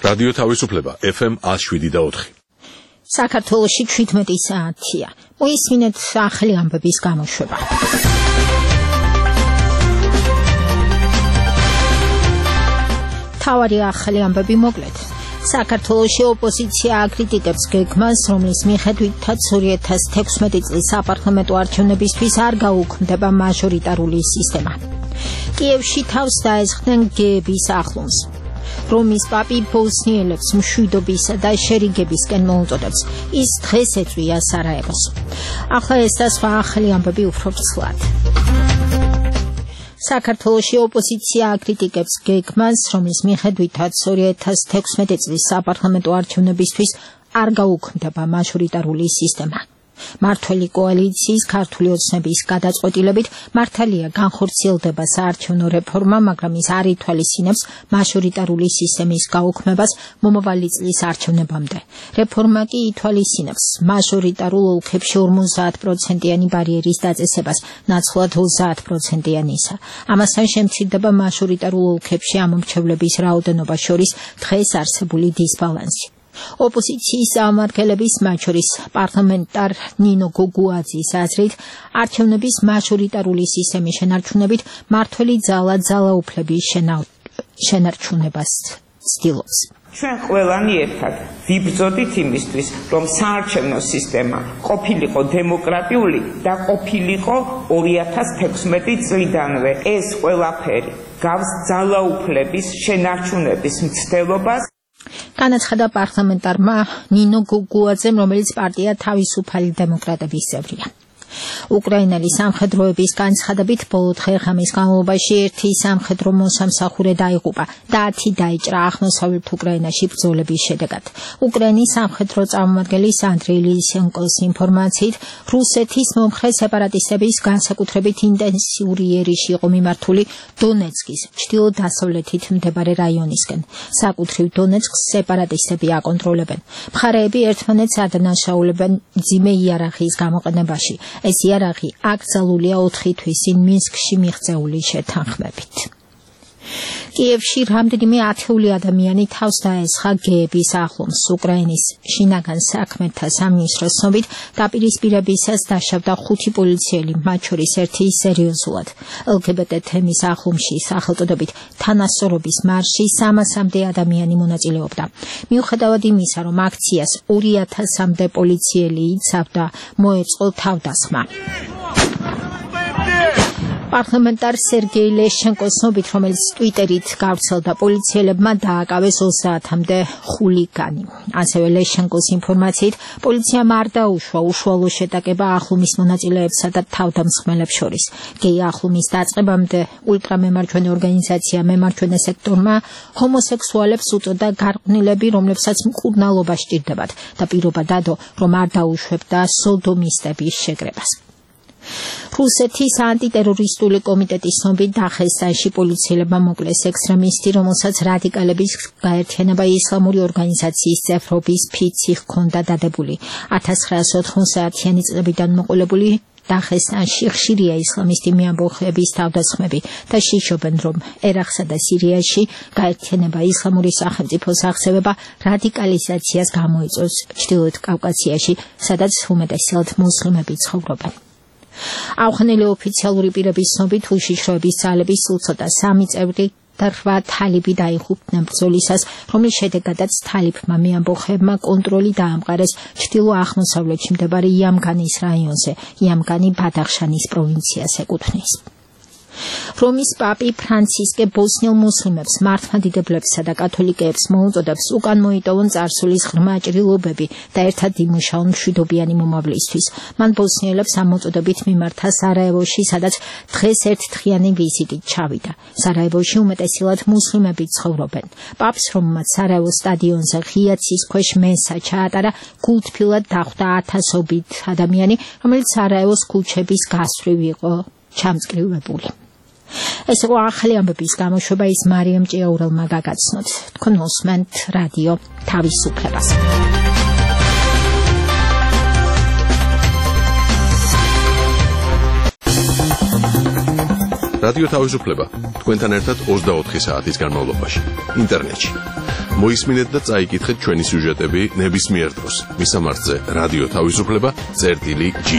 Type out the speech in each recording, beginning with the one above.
რადიო თავისუფლება FM 107.4. საქართველოში 17 საათია. მოისმინეთ ახალი ამბების გამოშვება. თავარი ახალი ამბები მოკლედ. საქართველოში ოპოზიცია აკრიტიკებს გეგმას, რომლის მიხედვითაც 2016 წლის საპარლამენტო არჩევნებისთვის არ გაუქმდება მაჟორიტარული სისტემა. კიევში თავს დაესხნენ გეების ახლომს. რომის პაპი ბოსნიელებს მშვიდობისა და შერიგებისკენ მოუწოდებს. ის დღეს ეწვია სარაევოს. ახლა ეს და სხვა ახალი ამბები უფრო ცვლად. საქართველოში ოპოზიცია აკრიტიკებს გეგმას, რომლის მიხედვითაც 2016 წლის საპარლამენტო არჩევნებისთვის არ გაუქმდება მაჟორიტარული სისტემა. მართველი კოალიციის ქართული ოცნების გადაწყვეტილებით მართალია განხორციელდება საარჩევნო რეფორმა, მაგრამ ის არ ითვალისწინებს მაჟორიტარული სისტემის გაუქმებას მომავალი წლის არჩევნებამდე. რეფორმა კი ითვალისწინებს მაჟორიტარულ ოლქებში 50%-იანი ბარიერის დაწესებას, ნაცვლად 30%-იანისა. ამასთან შემცირდება მაჟორიტარულ ოლქებში ამომრჩევლების რაოდენობას შორის დღეს არსებული დისბალანსი. ოპოზიციის წარმომადგენლების, მათ შორის პარლამენტარ ნინო გოგუაძის აზრით, არჩევნების მაჟორიტარული სისტემის შენარჩუნებით მართველი ძალა ძალაუფლების შენარჩუნებას ცდილობს. ჩვენ ყველანი ერთად ვიბრძოდით იმისთვის, რომ საარჩევნო სისტემა ყოფილიყო დემოკრატიული და ყოფილიყო 2016 წლიდანვე. ეს ყველაფერი გავს ძალაუფლების შენარჩუნების მცდელობას. განაცხადა პარლამენტარმა ნინო გოგუაძემ, რომელიც პარტია თავისუფალი დემოკრატების წევრია. უკრაინელი სამხედროების განცხადებით ბოლო დღე-ღამის განმავლობაში ერთი სამხედრო მოსამსახურე დაიღუპა და 10 დაიჭრა აღმოსავლეთ უკრაინაში ბრძოლების შედეგად. უკრაინის სამხედრო წარმომადგენლის ანდრეი ლისენკოს ინფორმაციით, რუსეთის მომხრე სეპარატისტების განსაკუთრებით ინტენსიური იერიში იყო მიმართული დონეცკის ჩრდილო-დასავლეთით მდებარე რაიონისკენ. საკუთრივ დონეცკს სეპარატისტები აკონტროლებენ. მხარეები ერთმანეთს ადანაშაულებენ მძიმე იარაღის გამოყენებაში. ეს იარაღი აკრძალულია 4 თვის წინ მინსკში მიღწეული შეთანხმებით. კიევში რამდენიმე ათეული ადამიანი თავს დაესხა გეების ახლომს. უკრაინის შინაგან საქმეთა სამინისტროს ცნობით, დაპირისპირებისას დაშავდა 5 პოლიციელი, მათ შორის ერთი სერიოზულად. LGBT თემის ახლომში სახელწოდებით თანასწორობის მარში 300-მდე ადამიანი მონაწილეობდა. მიუხედავად იმისა, რომ აქციას 2000-მდე პოლიციელი იცავდა, მოეწყო თავდასხმა. პარლამენტარ სერგეი ლეშენკოს ცნობით, რომელიც ტვიტერით გავრცელდა, პოლიციელებმა დააკავეს 30-მდე ხულიგანი. ასევე ლეშენკოს ინფორმაციით, პოლიციამ არ დაუშვა უშუალო შეტაკება ახლომის მონაწილეებსა და თავდამსხმელებს შორის. გეი ახლომის დაწყებამდე ულტრამემარჯვენე ორგანიზაცია მემარჯვენე სექტორმა ჰომოსექსუალებს უწოდა გარყვნილები, რომლებსაც მკურნალობა სჭირდებათ და პირობა დადო, რომ არ დაუშვებდა სოდომისტების შეკრებას. რუსეთის ანტიტერორისტული კომიტეტის ცნობით, დაღესტანში პოლიციელებმა მოკლეს ექსტრემისტი, რომელსაც რადიკალების გაერთიანება ისლამური ორგანიზაციის წევრობის ფიცი ჰქონდა დადებული. 1990-იანი წლებიდან მოყოლებული დაღესტანში ხშირია ისლამისტი მეამბოხეების თავდასხმები და შიშობენ, რომ ერაყსა და სირიაში გაერთიანება ისლამური სახელმწიფოს აღზევება რადიკალიზაციას გამოიწვევს ჩრდილოეთ კავკასიაში, სადაც უმეტესად მუსლიმები ცხოვრობენ. ავღანელი ოფიციალური პირების ცნობით, უშიშროების ძალები სულ ცოტა 3 წევრი და 8 თალიბი დაიღუპნენ ბრძოლისას, რომლის შედეგადაც თალიბმა მეამბოხეებმა კონტროლი დაამყარეს ჩრდილო-აღმოსავლეთში მდებარე იამგანის რაიონზე. იამგანი ბადახშანის პროვინციას ეკუთვნის. რომის პაპი ფრანცისკე ბოსნიელ მუსლიმებს, მართლმადიდებლებსა და კათოლიკეებს მოუწოდებს უკან მოიტოვონ წარსულის ღრმა ჭრილობები და ერთად იმუშაონ მშვიდობიანი მომავლისთვის. მან ბოსნიელებს ამ მოწოდებით მიმართა სარაევოში, სადაც დღეს ერთდღიანი ვიზიტით ჩავიდა. სარაევოში უმეტესად მუსლიმები ცხოვრობენ. პაპს, რომელმაც სარაევოს სტადიონზე ღია ცის ქვეშ მესა ჩაატარა, გულთბილად დახვდა 1000-ობით ადამიანი, რომელიც სარაევოს ქუჩების გასწვრივ იყო ჩამწკრივებული. ეს იყო ახალი ამბების გამოშვება, ის მარიამ ჭიაურელმა გაგაცნოთ. თქვენ მოსმენთ რადიო თავისუფლებას. რადიო თავისუფლება თქვენთან ერთად 24 საათის განმავლობაში ინტერნეტში. მოისმინეთ და წაიკითხეთ ჩვენი სიუჟეტები ნებისმიერ დროს. მისამართზე რადიო თავისუფლება.ge.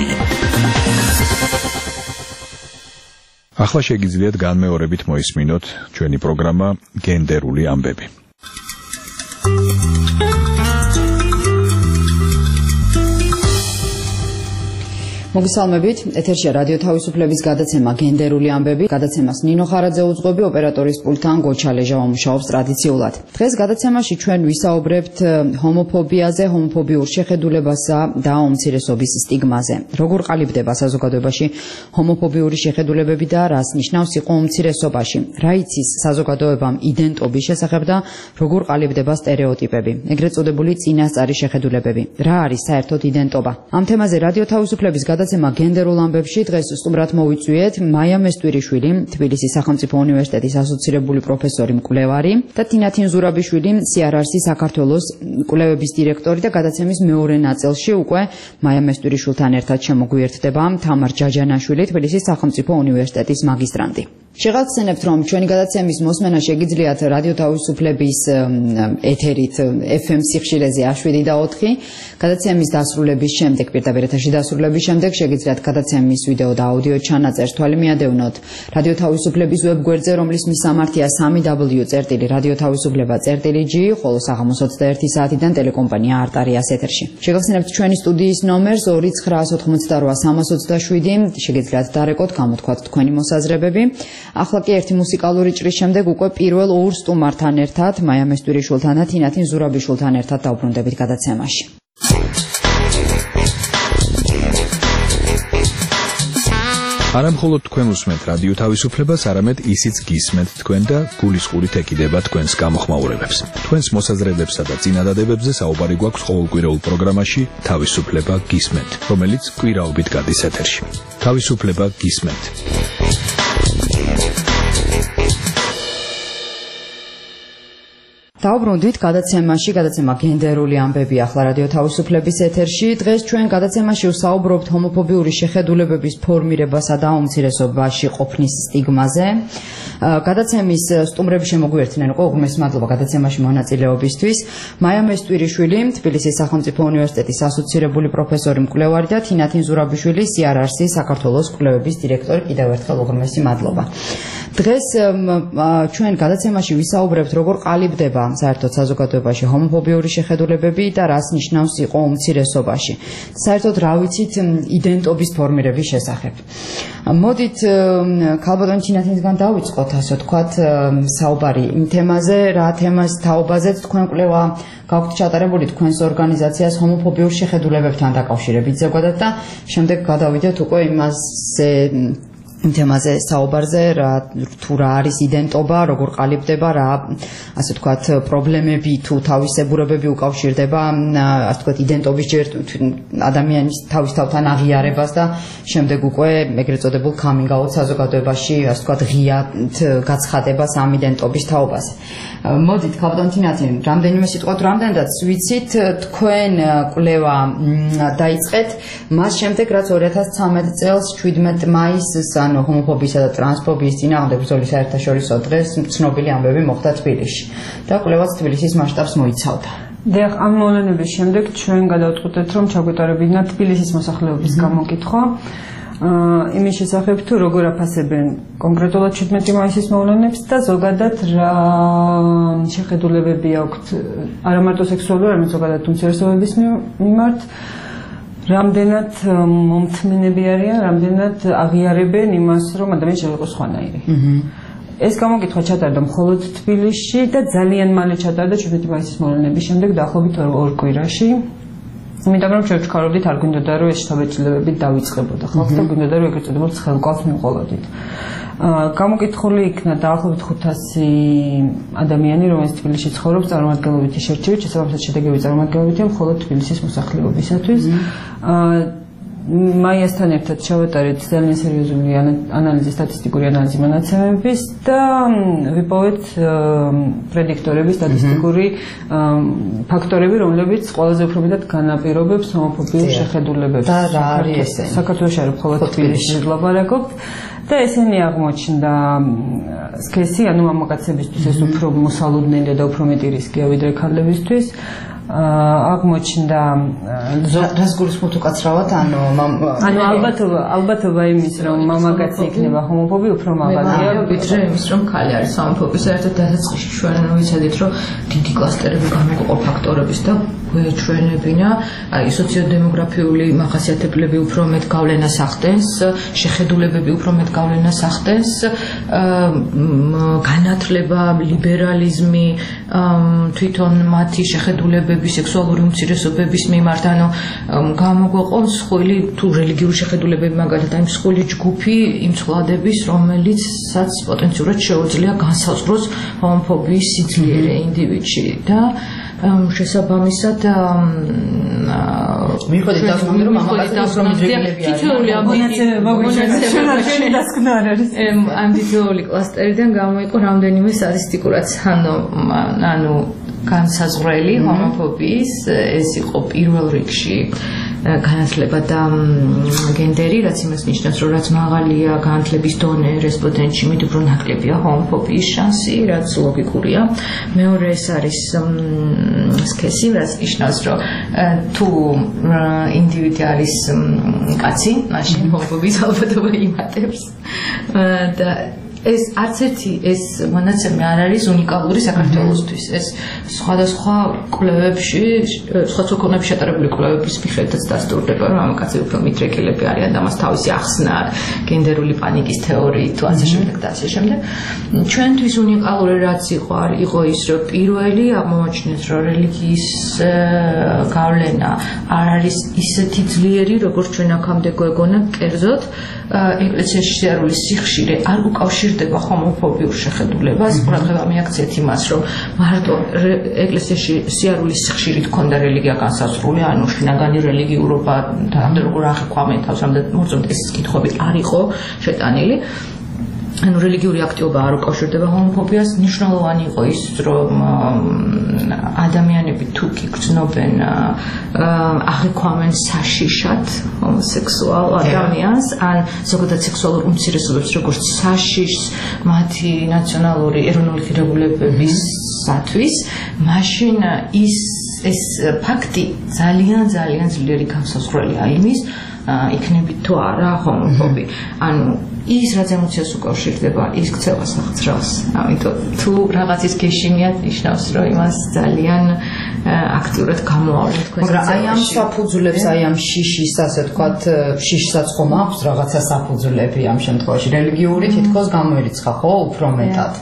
ახლა შეგიძლიათ განმეორებით მოისმინოთ ჩვენი პროგრამა გენდერული ამბები. მოგესალმებით, ეთერშია რადიო თავისუფლების გადაცემა გენდერული ამბები. გადაცემას ნინო ხარაძე უძღვები, ოპერატორის პულტთან გოჩა ლეჟავა მუშაობს ტრადიციულად. დღეს გადაცემაში ჩვენ ვისაუბრებთ ჰომოფობიაზე, ჰომოფობიურ შეხედულებასა და უმცირესობის სტიგმაზე. როგორ ყალიბდება საზოგადოებაში ჰომოფობიური შეხედულებები და რას ნიშნავს იყო უმცირესობაში? რა იცის საზოგადოებამ იდენტობის შესახებ და როგორ ყალიბდება სტერეოტიპები? ეგრეთ წოდებული წინასწარი შეხედულებები. რა არის საერთოდ იდენტობა? ამ თემაზე რადიო თავისუფლების გადაცემა გენდერულ ამბებში დღეს სტუმრად მოვიწვიეთ მაია მესტვირიშვილი, თბილისის სახელმწიფო უნივერსიტეტის ასოცირებული პროფესორი მკვლევარი და თინათინ ზურაბიშვილი, CRRC საქართველოს კვლევების დირექტორი და გადაცემის მეორე ნაწილში უკვე მაია მესტვირიშვილთან ერთად შემოგვიერთდება თამარ ჯაჯანაშვილი, თბილისის სახელმწიფო უნივერსიტეტის მაგისტრანტი. შეგახსენებთ, რომ ჩვენი გადაცემის მოსმენა შეგიძლიათ რადიო თავისუფლების ეთერით FM სიხშირეზე 7 და 4, გადაცემის დასრულების შემდეგ, პირდაპირ ეთერში დასრულების შემდეგ შეგიძლიათ გადაცემის ვიდეო და აუდიო ჩანაწერს თვალი მიადევნოთ რადიო თავისუფლების ვებგვერდზე, რომლის მისამართია www.radiotavisufleba.ge, ხოლო საღამოს 21 საათიდან ტელეკომპანია არტარიას ეთერში. შეგახსენებთ ჩვენი სტუდიის ნომერს 2988327, შეგიძლიათ დარეკოთ, გამოთქვათ თქვენი მოსაზრებები. ახლა კი ერთი მუსიკალური ჭრის შემდეგ უკვე პირველ ორ სტუმართან ერთად, მაია მესტვირიშვილთან და თინათინ ზურაბიშვილთან ერთად დავბრუნდებით გადაცემაში. არა მხოლოდ თქვენ უსმენთ რადიო თავისუფლებას, არამედ ისიც გისმენთ თქვენ და გულისყურით ეკიდება თქვენს გამოხმაურებებს. თქვენს მოსაზრებებსა და წინადადებებზე საუბარი გვაქვს ყოველკვირეულ პროგრამაში თავისუფლება გისმენთ, რომელიც კვირაობით გადის ეთერში. თავისუფლება გისმენთ. დავბრუნდით გადაცემაში, გადაცემა გენდერული ამბები ახლა რადიო თავისუფლების ეთერში. დღეს ჩვენ გადაცემაში ვსაუბრობთ ჰომოფობიური შეხედულებების ფორმირებასა და უმცირესობაში ყოფნის სტიგმაზე. გადაცემის სტუმრები შემოგვიერთდნენ უკვე, უღრმეს მადლობა გადაცემაში მონაწილეობისთვის. მაია მესტვირიშვილი, თბილისის სახელმწიფო უნივერსიტეტის ასოცირებული პროფესორი მკვლევარი და თინათინ ზურაბიშვილი, CRRC საქართველოს კვლევების დირექტორი. კიდევ ერთხელ უღრმესი მადლობა. დღეს ჩვენ გადაცემაში ვისაუბრებთ როგორ ყალიბდება საერთოდ საზოგადოებაში ჰომოფობიური შეხედულებები და რას ნიშნავს იყო უმცირესობაში. საერთოდ რა ვიცით იდენტობის ფორმირების შესახებ. მოდით ქალბატონ თინათინისგან დავიწყოთ, ასე ვთქვათ, საუბარი იმ თემაზე, რა თემას თაობაზეც თქვენ კვლევა გაქვთ ჩატარებული თქვენს ორგანიზაციას ჰომოფობიურ შეხედულებებთან დაკავშირებით ზოგადად და შემდეგ გადავიდეთ უკვე იმაზე იმ თემაზე საუბარზე, თუ რა არის იდენტობა, როგორ ყალიბდება, რა ასე ვთქვათ პრობლემები თუ თავისებურებები უკავშირდება ასე ვთქვათ იდენტობის ჯერ ადამიანის თავის თავთან აღიარებას და შემდეგ უკვე ეგრეთ წოდებულ coming out საზოგადოებაში ასე ვთქვათ ღიად გაცხადებას ამ იდენტობის თაობაზე. მოდით ქალბატონ თინათინ, რამდენიმე სიტყვად რამდენადაც ვიცით, თქვენ კვლევა დაიწყეთ მას შემდეგ, რაც 2013 წელს 17 მაისს ჰომოფობიისა და ტრანსფობიის წინააღმდეგ ბრძოლის საერთაშორისო დღეს ცნობილი ამბები მოხდა თბილისში და კვლევაც თბილისის მასშტაბს მოიცავდა. დიახ, ამ მოვლენების შემდეგ ჩვენ გადავწყვეტეთ, რომ ჩაგვეტარებინა თბილისის მოსახლეობის გამოკითხვა იმის შესახებ, თუ როგორ აფასებენ კონკრეტულად 17 მაისის მოვლენებს და ზოგადად რა შეხედულებები აქვთ არა მარტო სექსუალური, არამედ ზოგადად უმცირესობების მიმართ. რამდენად მომთმინები არიან, რამდენად აღიარებენ იმას, რომ ადამიანი შეიძლება იყოს სხვანაირი. ეს გამოკითხვა ჩატარდა მხოლოდ თბილისში და ძალიან მალე ჩატარდა 17 მაისის მოვლენების შემდეგ, დაახლოებით 2 კვირაში. იმიტომ რომ ჩვენ ვჩქარობდით, არ გვინდოდა რომ ეს შთაბეჭდილებები დავიწყებოდა ხალხს და გვინდოდა რომ ეგრეთ წოდებულ ცხელკავს მივყოლოდით. გამოკითხული იქნა დაახლოებით 500 ადამიანი, რომელიც თბილისში ცხოვრობს წარმომადგენლობითი შერჩევით, შესაბამისად შედეგები წარმომადგენლობითია მხოლოდ თბილისის მოსახლეობისათვის. მაიასთან ერთად ჩავატარეთ ძალიან სერიოზული ანალიზი, სტატისტიკური ანალიზი მონაცემების და ვიპოვეთ პრედიქტორები, სტატისტიკური ფაქტორები, რომლებიც ყველაზე უფრო მეტად განაპირობებს ჰომოფობიურ შეხედულებებს. და რა არის ეს? საქართველოში არ მხოლოდ თბილისში ვლაპარაკობთ. და ესენი აღმოჩნდა სქესი, ანუ მამაკაცებისთვის ეს უფრო მოსალოდნელია და უფრო მეტი რისკია ვიდრე ქალებისთვის. აღმოჩნდა რას გულისხმობთ უკაცრავად ანუ ალბათობა იმის რომ მამაკაცი იქნება ჰომოფობი უფრო მაღალია ვიდრე იმის რომ ხალი არის ჰომოფობი საერთოდ დასაწყისში ჩვენ ვიცოდით რომ დიდი კლასტერები გამოყოფ ფაქტორების და ჩვენებინა აი სოციოდემოგრაფიული მახასიათებლები უფრო მეტ გავლენას ახდენს შეხედულებები უფრო მეტ გავლენას ახდენს განათლება ლიბერალიზმი თვითონ მათი შეხედულებები სექსუალური უმცირესობების მიმართ ანუ გამოგვეყოს ხული თუ რელიგიური შეხედულებები მაგალითად აი მსხვილი ჯგუფი იმ ცვლადების რომელიცაც პოტენციურად შეუძლია განსაზღვროს ჰომოფობიის სიძლიერე ინდივიდში და შესაბამისად მიხვდით დასკვნამდე რომ მამაკაცებს რომ მიდრეკილებია თითოეული ამ თითოეული კლასტერიდან გამოიყო რამდენიმე სტატისტიკურად ანუ განსაზღვრელი ჰომოფობიის ეს იყო პირველ რიგში განათლება და გენდერი, რაც იმას ნიშნავს, რომ რაც მაღალია განათლების დონე რესპონდენტში, მით უფრო ნაკლებია ჰომოფობიის შანსი, რაც ლოგიკურია. მეორე ეს არის სქესი, რაც ნიშნავს, რომ თუ ინდივიდი არის კაცი, მაშინ ჰომოფობიის ალბათობა იმატებს და ეს არც ერთი ეს მონაცემი არ არის უნიკალური საქართველოსთვის. ეს სხვადასხვა კვლევებში, სხვადასხვა ქვეყნებში შეტანებული კვლევების მიხედვითაც დასტურდება, რომ მამაკაცები უფრო მიდრეკილები არიან და მას თავისი ახსნა აქვს, გენდერული პანიკის თეორიით თუ ასე შემდეგ და ასე შემდეგ. ჩვენთვის უნიკალური რაც იყო ის, რომ პირველი აღმოაჩინეს, რომ რელიგიის გავლენა არ არის ისეთი ძლიერი, როგორც ჩვენ აქამდე გვეგონა კერძოდ ეკლესიაში სიარულის სიხშირე არ უკავშირდება ჰომოფობიურ შეხედულებას. ყურადღება მიაქცეთ იმას, რომ მარტო ეკლესიაში სიარულის სიხშირით ქონდა რელიგია განსაზღვრული, ანუ შინაგანი რელიგიურობა და როგორ აღიქვამენ თავს, რამდენად მოწონთ ეს კითხვები არ იყო შეტანილი. ანუ რელიგიური აქტივობა არ უკავშირდება ჰომოფობიას. მნიშვნელოვანი იყო ის, რომ ადამიანები თუ კი გრძნობენ აღიქვამენ საშიშად ჰომოსექსუალ ადამიანს, ან ზოგადად სექსუალურ უმცირესობებს, როგორც საშიშს მათი ნაციონალური ეროვნული ღირებულებებისათვის, მაშინ ეს ფაქტი ძალიან ძლიერი განსაზღვრელია იმის, იქნებით თუ არა ჰომოფობი. ანუ ის რაც ემოციას უკავშირდება, ის ქცევას აღწრავს. ამიტომ თუ რაღაცის გეშინიათ ნიშნავს, რომ იმას ძალიან აქტიურად გამოავლენთ თქვენ. მაგრამ აი ამ საფუძვლებს, აი ამ შიშის, ასე ვთქვათ, შიშსაც ხომ აქვს რაღაცა საფუძვლები ამ შემთხვევაში. რელიგიური თითქოს გამოირიცხა, ხო, უფრო მეტად.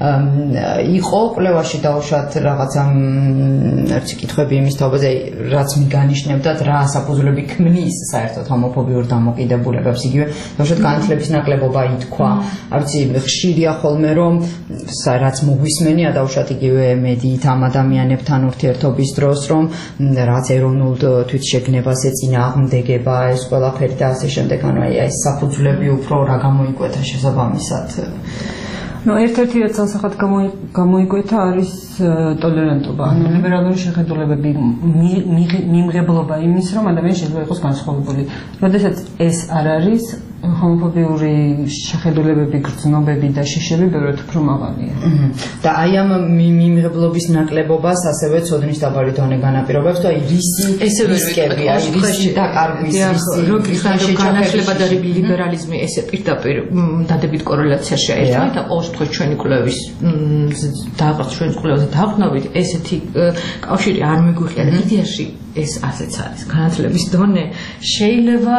იყო კვლევაში დაუშვათ რაღაცა ერთი კითხვები იმის თაობაზე, რაც მიგანიშნებდათ, რა საფუძვლები ქმნის საერთოდ ჰომოფობიურ დამოკიდებულებებს. იგივე დაუშვათ განათლების ნაკლებობა ითქვა. არ ვიცი, ხშირია ხოლმე რომ რაც მოგვისმენია დაუშვათ იგივე მედიით ამ ადამიანებთან ურთიერთობის დროს, რომ რაც ეროვნულ თვითშეგნებას ეწინააღმდეგება ეს ყველაფერი და ასე შემდეგ, ანუ აი ეს საფუძვლები უფრო რა გამოიკვეთა შესაბამისად. No, ერთ-ერთი რაც ასახად გამოიკვეთა არის ტოლერანტობა, ანუ ლიბერალური შეხედულებები, მიმღებლობა იმის, რომ ადამიანი შეიძლება იყოს განსხვავებული. როდესაც ეს არ არის, ჰომოფობიური შეხედულებები, გრძნობები და შიშები ბევრად უფრო მაღალია. და აი ამ მიმღებლობის ნაკლებობას ასევე ცოდნის დაბალი დონე განაპირობებს და აი რისკები, აი რისი დაკარგვის რისი განათლება და ლიბერალიზმი ესე პირდაპირ დადებით კორელაციაში აერთვით და ყოველ შემთხვევაში ჩვენი კვლევის ჩვენი კვლევაზე დაყნობით ესეთი კავშირი არ მიგვიყია და იდეაში ეს ასეც არის. განათლების დონე შეიძლება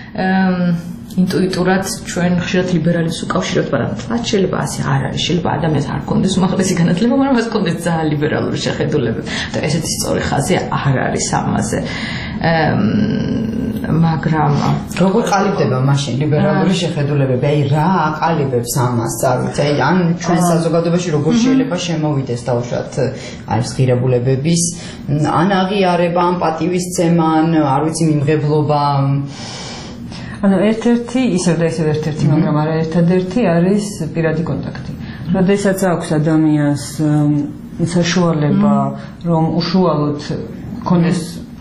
ინტუიტურად ჩვენ ხშირად ლიბერალიზმს უკავშირებთ, მაგრამ თლაც შეიძლება ასე არ არის. შეიძლება ადამიანს არ კონდეს უმაღლესი განათლება, მაგრამ მას კონდეს ძალიან ლიბერალური შეხედულებები. და ესეთი სწორი ხაზი არ არის ამაზე. მაგრამ როგორ ყალიბდება მაშინ ლიბერალური შეხედულებები? აი რა აყალიბებს ამას, არ ვიცი. აი ან ჩვენ საზოგადოებაში როგორ შეიძლება შემოვიდეს დაუშვათ არის ღირებულებების ან აღიარება, ან პატივისცემა, ან არ ვიცი მიმღებლობა. ანუ ერთ-ერთი, ისევ და ისევ ერთ-ერთი, მაგრამ არა ერთადერთი არის პირადი კონტაქტი. როდესაც აქვს ადამიანს საშუალება, რომ უშუალოდ ქონდეს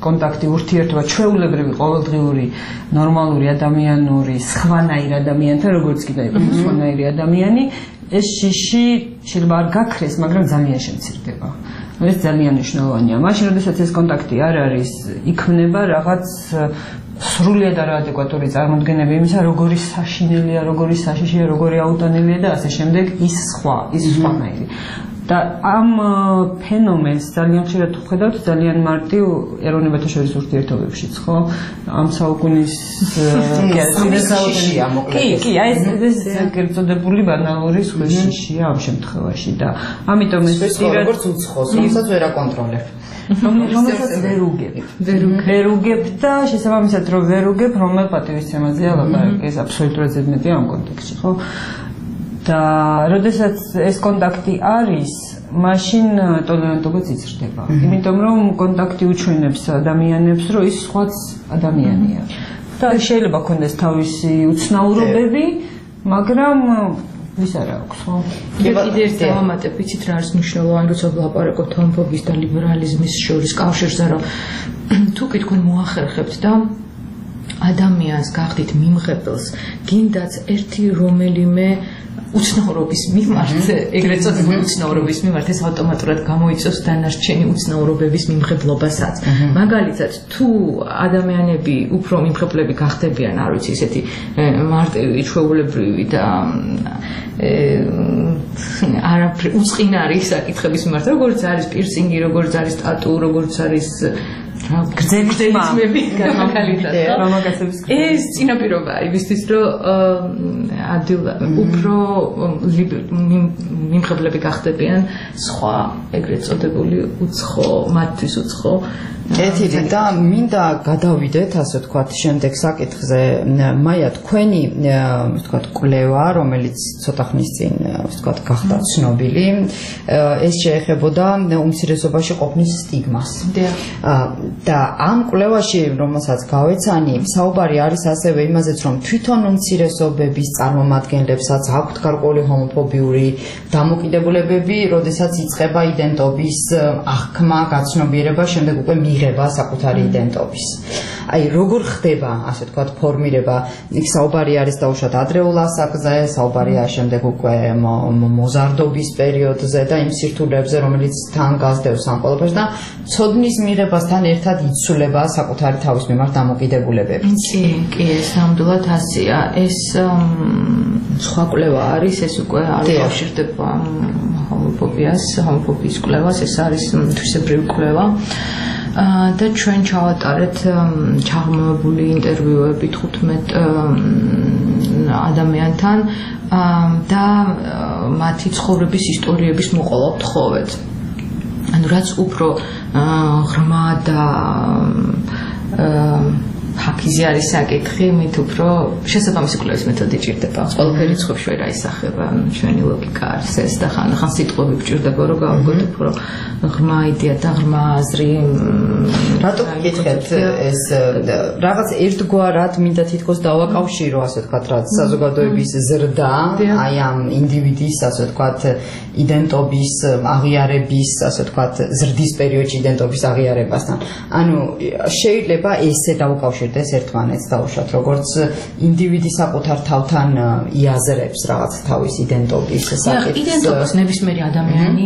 კონტაქტი, ურთიერთობა, ჩვეულებრივი, ყოველდღიური, ნორმალური ადამიანური, სხვანაირი ადამიანთან, როგორც კიდე იყო სხვანაირი ადამიანი, ეს შიში შეიძლება არ გაქრეს, მაგრამ ძალიან შემცირდება. ეს ძალიან მნიშვნელოვანია. მაშინ, როდესაც ეს კონტაქტი არ არის, იქმნება რაღაც სრულიად არაადეკვატური წარმოდგენები იმისა, როგორი საშინელია, როგორი საშიშია, როგორი აუტანელია და ასე შემდეგ, ის სხვანაირი. და ამ ფენომენს ძალიან ხშირად ვხედავთ ძალიან მარტივ ეროვნებათა შორის ურთიერთობებშიც, ხო? ამ საუკუნის შიშია მოკლედ. კი, აი ეს გერწოდებული ბანალური შიშია ამ შემთხვევაში და ამიტომ ეს როგორც უცხოს, რომელსაც ვერ აკონტროლებ. რომელსაც ვერ უგებ და შესაბამისად რომ ვერ უგებ, რომელ პატივისცემაზეა ლაპარაკი, ეს აბსოლუტურად ზედმეტია ამ კონტექსტში, ხო? და როდესაც ეს კონტაქტი არის, მაშინ ტოლერანტობაც იზრდება. იმიტომ რომ კონტაქტი უჩვენებს ადამიანებს, რომ ის სხვაც ადამიანია. და შეიძლება ქონდეს თავისი უცნაურობები, მაგრამ ვის არ აქვს, ხო? კიდევ ერთ დავამატებ, იცით რა არის მნიშვნელოვანი, როცა ვლაპარაკობთ ჰომოფობიის და ლიბერალიზმის შორის კავშირზე, რომ თუ თქვენ მოახერხებთ და ადამიანს გახდით მიმღებელს, გინდაც ერთი რომელიმე უცნაურობის მიმართ, ეგრეთ წოდებული უცნაურობის მიმართ ეს ავტომატურად გამოიწვევს დანარჩენი უცნაურობების მიმღებლობასაც. მაგალითად, თუ ადამიანები უფრო მიმღებლები გახდებიან, არ ვიცი, ესეთი მარტივი, ჩვეულებრივი და არაფერი უწყინარი საკითხების მიმართ, როგორც არის პირსინგი, როგორც არის ტატუ, როგორც არის გრძელისმები გამაგალითად ეს წინაპირობაა იმისთვის რომ უფრო მიმღებლები გახდებიან სხვა ეგრეთ წოდებული უცხო მათთვის უცხო ეთირი და მინდა გადავიდეთ ასე ვთქვათ შემდეგ საკითხზე მაია თქვენი ვთქვათ კვლევა რომელიც ცოტა ხნის წინ ვთქვათ გახდა ცნობილი ეს შეეხებოდა უმცირესობაში ყოფნის სტიგმას და ამ კვლევაში რომელსაც გავეცანი საუბარი არის ასევე იმაზეც რომ თვითონ უმცირესობების წარმომადგენლებსაც აქვთ გარკვეული ჰომოფობიური დამოკიდებულებები როდესაც იწყება იდენტობის აღქმა გაცნობიერება შემდეგ უკვე მიღება საკუთარი იდენტობის. Აი როგორ ხდება, ასე ვთქვათ, ფორმირება? იქ საუბარი არის დაუშვათ ადრეულ ასაკზე, საუბარია შემდეგ უკვე მოზარდობის პერიოდზე და იმ სირთულეებზე, რომელიც თან გასდევს ამ ყველაფერს და ცოდნის მიღებასთან ერთად იცვლება საკუთარი თავის მიმართ დამოკიდებულებები. კი, ეს ნამდვილად ასეა. ეს სხვა კვლევა არის, ეს უკვე არ უკავშირდება ჰომოფობიას, ჰომოფობიის კვლევას, ეს არის თვისებრივი კვლევა. და ჩვენ ჩავატარეთ ჩაღრმავებული ინტერვიუები 15 ადამიანთან და მათი ცხოვრების ისტორიების მოყოლა ვთხოვეთ. ანუ რაც უფრო ღრმა და ფაქიზი არის საკითხი, მით უფრო შესაბამისი კვლევის მეთოდი ჭირდება. ყველაფერი ცხობში ვერ აისახება, ჩვენი ლოგიკა არის ეს და ხან სიტყვები გჭირდება, რომ გავიგოთ უფრო ღრმა იდეა და ღრმა აზრი. რატო გითხეთ ეს რაღაც ერთგვარად მინდა თითქოს დავაკავშირო, ასე ვთქვათ, რაც საზოგადოების ზრდა, აი ამ ინდივიდის, ასე ვთქვათ, იდენტობის აღიარების, ასე ვთქვათ, ზრდის პერიოდში იდენტობის აღიარებასთან. ანუ შეიძლება ესე დავუკავშირდეს ერთმანეთს დაუშვათ, როგორც ინდივიდი საკუთარ თავთან იაზრებს რაღაც თავის იდენტობის საკითხს. იდენტობას ნებისმიერი ადამიანი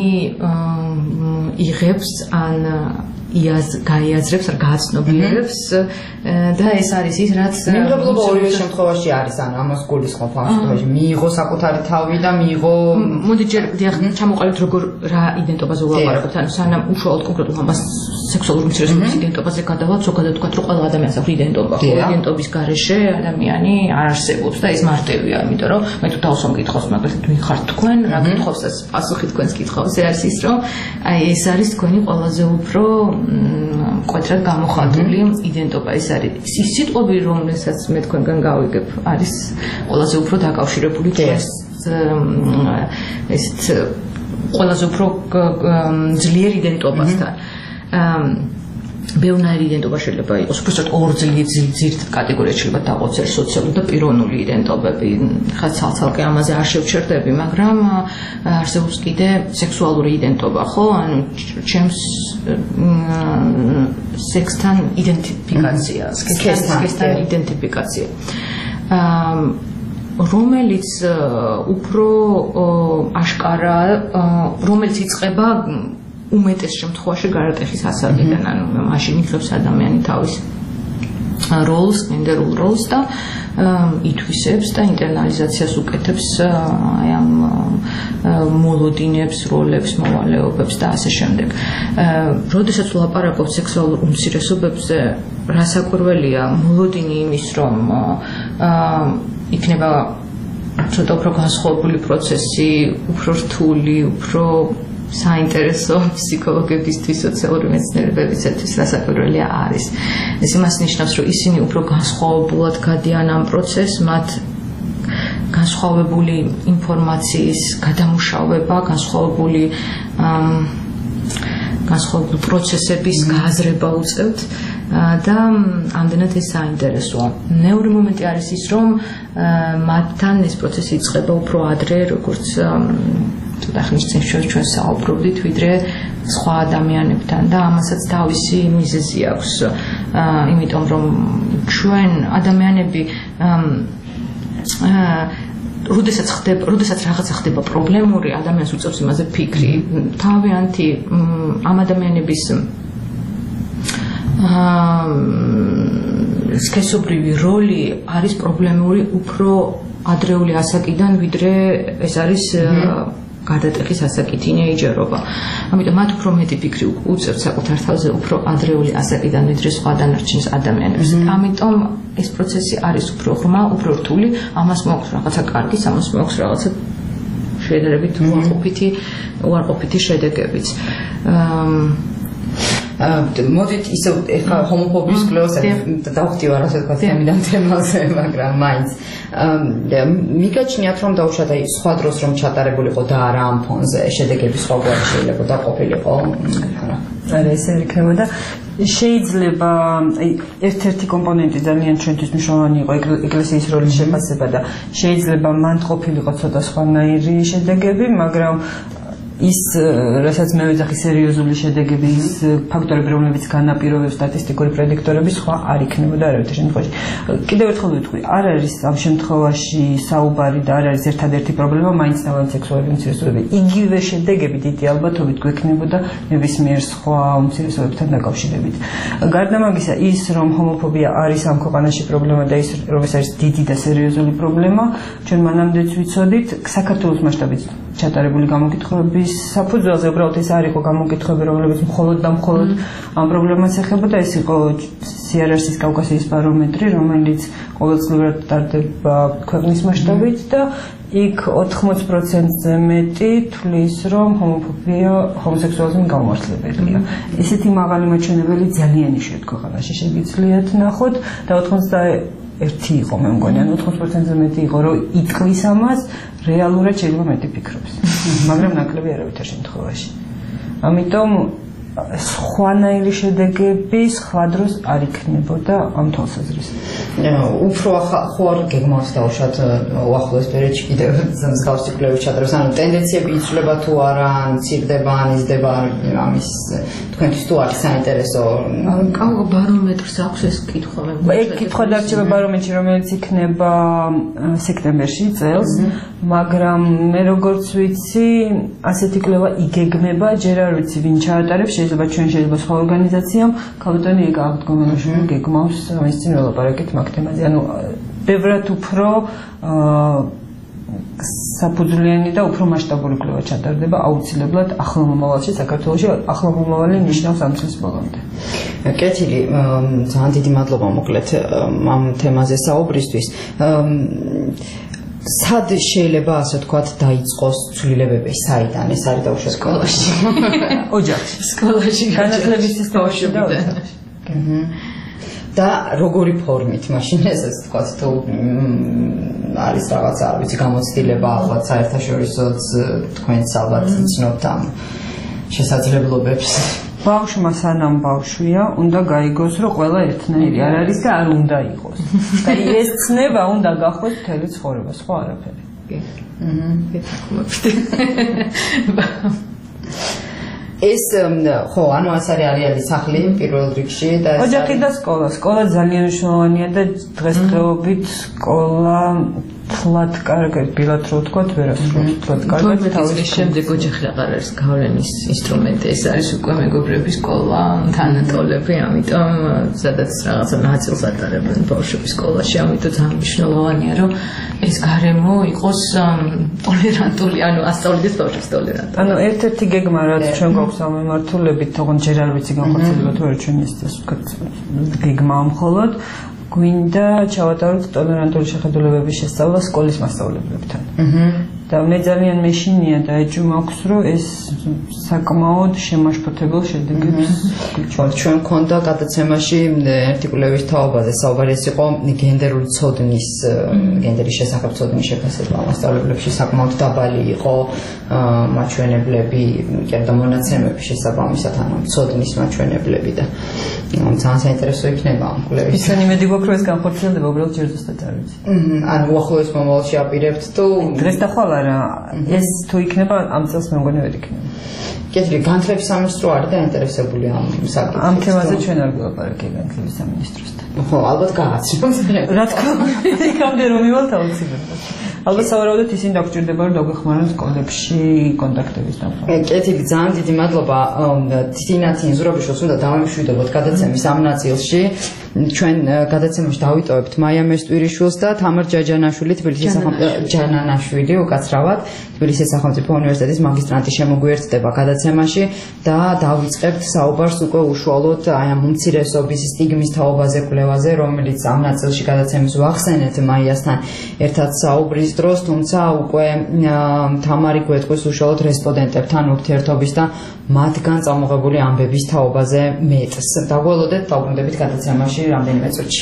იღებს ან გაიაზრებს, არ გააცნობიერებს და ეს არის ის, რაც მიმღებლობა ორივე შემთხვევაში არის, ან ამას გულისხმობ ამ შემთხვევაში მიიღო საკუთარი თავი და მიიღო მოდი ჯერ ჩამოყალიბდეთ როგორ რა იდენტობაზე ვლაპარაკობთ, ანუ სანამ უშუალოდ კონკრეტულ ამას სექსუალური უმცირესობის იდენტობაზე გადავალთ, ზოგადად ვთქვათ, რომ ყველა ადამიანს აქვს იდენტობა, ხო, იდენტობის გარეშე ადამიანი არ არსებობს და ეს მარტივია, იმიტომ რომ მე თუ დავსვამ კითხავს, მაგალითად ვინ ხართ თქვენ, რა კითხვასაც პასუხი თქვენს კითხვას, ეს არის ის, რომ აი ეს არის თქვენი ყველაზე უფრო მკვეთრად გამოხატული იდენტობა, ეს არის ის სიტყვები, რომელსაც მე თქვენგან გავიგებ, არის ყველაზე უფრო დაკავშირებული თქვენს ესეთ ყველაზე უფრო ძლიერ იდენტობასთან. ბევრნაირი იდენტობა შეიძლება იყოს, უბრალოდ ორ ძირითად კატეგორიად შეიძლება დაყოцեր სოციალური და პიროვნული იდენტობები. ხა ცალ-ცალკე ამაზე არ შევჩერდები, მაგრამ არსებობს კიდე სექსუალური იდენტობა, ხო? ანუ ჩემს სექსთან იდენტიფიკაცია, სექსთან იდენტიფიკაცია. რომელიც უფრო აშკარა, რომელიც იწყება უმეტეს შემთხვევაში გარატეხის ასაკიდან, ანუ მაშინ იღებს ადამიანი თავის როლს, გენდერულ როლს და ითვისებს და ინტერნალიზაციას უკეთებს აი ამ მოლოდინებს, როლებს, მოვალეობებს და ასე შემდეგ. როდესაც ვლაპარაკობთ სექსუალურ უმცირესობებზე, რასაკვირველია, მოლოდინი იმის, რომ იქნება ცოტა უფრო განსხვავებული პროცესი, უფრო რთული, უფრო საინტერესო ფსიქოლოგებისთვის, სოციალური მეცნიერებებისთვის რასაკვირველია არის. ეს იმას ნიშნავს, რომ ისინი უფრო განსხვავებულად გადიან ამ პროცესს, მათ განსხვავებული ინფორმაციის გადამუშავება, განსხვავებული პროცესების გააზრება უწევთ და ამდენად ეს საინტერესოა. მეორე მომენტი არის ის, რომ მათთან ეს პროცესი იწყება უფრო ადრე, როგორც ცოტა ხნის წინ ჩვენ საუბრობდით, ვიდრე სხვა ადამიანებთან და ამასაც თავისი მიზეზი აქვს. იმიტომ რომ ჩვენ ადამიანები როდესაც რაღაცა ხდება პრობლემური, ადამიანს უწევს იმაზე ფიქრი. თავიანთი ამ ადამიანების სქესობრივი როლი არის პრობლემური უფრო ადრეული ასაკიდან, ვიდრე ეს არის გადატეხის ასაკი, თინეიჯერობა. ამიტომ მათ უფრო მეტი ფიქრი უწევთ საკუთარ თავზე უფრო ადრეული ასაკიდან, ვიდრე სხვა დანარჩენ ადამიანებს. ამიტომ ეს პროცესი არის უფრო ღრმა, უფრო რთული, ამას მოაქვს რაღაცა კარგი, ამას მოაქვს რაღაცა შედარებით უარყოფითი შედეგებიც. მოდით ისე ეხლა ჰომოფობიის კვლევას დავხტივარ, ასე ვთქვათ, ამიდან თემაზე, მაგრამ მაინც მიგაჩნიათ, რომ დაუშვათ აი სხვა დროს რომ ჩატარებულიყო და არა ამ ფონზე შედეგები სხვაგვარი შეიძლება დაყოფილიყო. არა, ესე იქნებოდა. შეიძლება ერთ-ერთი კომპონენტი ძალიან ჩვენთვის მნიშვნელოვანი იყო ეკლესიის როლის შეფასება და შეიძლება მანდ ყოფილიყო ცოტა სხვანაირი შედეგები, მაგრამ ის, რასაც მე ვეძახი სერიოზული შედეგები, ის ფაქტორები, რომლებიც განაპირობებს სტატისტიკური პრედიქტორები, სხვა არ იქნებოდა არავითარ შემთხვევაში. კიდევ ერთხელ ვიტყვი, არ არის ამ შემთხვევაში საუბარი და არ არის ერთადერთი პრობლემა, მაინც თავად სექსუალური უმცირესობები. იგივე შედეგები დიდი ალბათობით გვექნებოდა ნებისმიერ სხვა უმცირესობებთან დაკავშირებით. გარდა მაგისა, ის რომ ჰომოფობია არის ამ ქვეყანაში პრობლემა და ის რომ ეს არის დიდი და სერიოზული პრობლემა, ჩვენ მანამდეც ვიცოდით, საქართველოს მასშტაბით ჩატარებული გამოკითხვების საფუძველზე უბრალოდ ეს არ იყო გამოკითხვები, რომლებიც მხოლოდ და მხოლოდ ამ პრობლემას ეხებოდა, ეს იყო CRRC-ის კავკასიის ბარომეტრი, რომელიც ყოველწლიურად ტარდება ქვეყნის მასშტაბით და იქ 80%-ზე მეტი თვლის, რომ ჰომოფობია ჰომოსექსუალიზმი გაუმართლებელია. ესეთი მაღალი მაჩვენებელი ძალიან იშვიათ ქვეყანაში შეგიძლიათ ნახოთ და 81 იყო, მე მგონი, ან 80%-ზე მეტი იყო, რომ იტყვის ამას, რეალურად შეიძლება მეტი ფიქრობს, მაგრამ ნაკლები არავითარ შემთხვევაში. ამიტომ სხვანაირი შედეგები სხვა დროს არ იქნებოდა ამ თვალსაზრისით. უფრო ხო არ გეგმავს დაუშვათ უახლოეს პერიოდში კიდევ მსგავსი კვლევები ჩატარებს, ანუ ტენდენციები იცვლება თუ არა, ან მცირდება, ან იზრდება, ამის თქვენთვის თუ არის საინტერესო. ბარომეტრს აქვს ეს კითხვა. ეს კითხვა დარჩება ბარომეტრში, რომელიც იქნება სექტემბერში წელს, მაგრამ მე როგორც ვიცი, ასეთი კვლევა იგეგმება, ჯერ არ ვიცი ვინ ჩაატარებს, შეიძლება ჩვენ შეიძლება სხვა ორგანიზაციამ, ქალბატონი ეკა აღდგომელოშვილი გეგმავს ამის წინ ველაპარაკეთ მაგ თემაზე. ანუ ბევრად უფრო საფუძვლიანი და უფრო მასშტაბური კვლევა ჩატარდება აუცილებლად ახლო მომავალში საქართველოში. ახლო მომავალი ნიშნავს ამ წლის ბოლომდე. კეთილი, ძალიან დიდი მადლობა მოკლედ ამ თემაზე საუბრისთვის. სად შეიძლება ასე ვთქვათ დაიწყოს ცვლილებები, საიდან ეს არის დაუშვათ სკოლაში? ოჯახში. სკოლაში განათლების სისტემაში და ოჯახში. და როგორი ფორმით მაშინ ესე ვთქვათ თუ არის რაღაცა, არ ვიცი, გამოცდილება ალბათ საერთაშორისოც თქვენც ალბათ იცნობთ ამ შესაძლებლობებს. ბავშვმა სანამ ბავშვია, უნდა გაიგოს, რომ ყველა ერთნაირი არ არის და არ უნდა იყოს. და ეს ცნება უნდა გახდეს მთელი ცხოვრება, სხვა არაფერი. ეს ხო, ანუ ეს არის სახლი პირველ რიგში და ოჯახი და სკოლა. სკოლა ძალიან მნიშვნელოვანია და დღესდღეობით სკოლა თლად კარგად, ბილად რო ვთქვათ, ვერასდროს თლად კარგად თავის შემდეგ ოჯახი აღარ არის გავლენის ინსტრუმენტი, ეს არის უკვე მეგობრების სკოლა, თანატოლები, ამიტომ სადაც რაღაცა ნაწილს ატარებენ ბავშვების სკოლაში, ამიტომ ძალიან მნიშვნელოვანია, რომ ეს გარემო იყოს ტოლერანტული, ანუ ასწავლიდეს ბავშვებს ტოლერანტულად. ანუ ერთ-ერთი გეგმა რაც ჩვენ გვაქვს ამ მიმართულებით, თქო ჯერ არ ვიცი განხორციელება თუ არა ჩვენ ეს ვთქვათ გეგმა მხოლოდ გვინდა ჩავატაროთ ტოლერანტული შეხედულებების შესწავლა სკოლის მასწავლებლებთან. და მე ძალიან მეშინია და ეჭვი მაქვს, რომ ეს საკმაოდ შემაშფოთებელ შედეგებს გვიჩვენებს. ჩვენ გქონდა გადაცემაში ერთი კვლევის თაობაზე საუბარი, ეს იყო გენდერული ცოდნის, გენდერის შესახებ ცოდნის შეფასება მასწავლებლებში საკმაოდ დაბალი იყო მაჩვენებლები, და მონაცემები შესაბამისად, ანუ ცოდნის მაჩვენებლები და ძალიან საინტერესო იქნება ამ კვლევის. ისინი მედი გვაქვს, რომ ეს განხორციელდება, უბრალოდ ჯერ ზუსტად არ ვიცი. ანუ უახლოეს მომავალში აპირებთ თუ დღეს და ხვალ არა, ეს თუ იქნება ამ წელს მე მგონი ვერ იქნება. კეთილი, განათლების სამინისტრო არის დაინტერესებული ამ საკითხით. ამ თემაზე ჩვენ არ ვილაპარაკებთ განათლების სამინისტროსთან. ხო, ალბათ გააცნობს. რა თქმა უნდა, იქამდე რომ მივალთ აუცილებლად. ალბათ სავარაუდოდ ისინი დაგვჭირდება, რომ დაგვეხმაროთ სკოლებში კონტაქტების დამყარება. კეთილი, ძალიან დიდი მადლობა თინათი ინზურაბიშვილს, უნდა დავამშვიდობოთ გადაცემის ამ ნაწილში. ჩვენ გადაცემაში დავიტოვებთ მაია მესტვირიშვილს და თამარ ჯაჯანაშვილი, თბილისის ჯანანაშვილი, უკაცრავად, თბილისის სახელმწიფო უნივერსიტეტის მაგისტრანტი შემოგვიერთდება გადაცემაში და დავიწყებთ საუბარს უკვე უშუალოდ აი ამ უმცირესობის სტიგმის თაობაზე, კვლევაზე, რომელიც ამ ნაწილში გადაცემის ვახსენეთ მაიასთან ერთად საუბრის დროს, თუმცა უკვე თამარი გვეტყვის უშუალოდ რესპონდენტებთან ურთიერთობის და მათგან წამოღებული ამბების თაობაზე მეტს. დაგველოდეთ, დავბრუნდებით გადაცემაში რამდენიმე წუთში.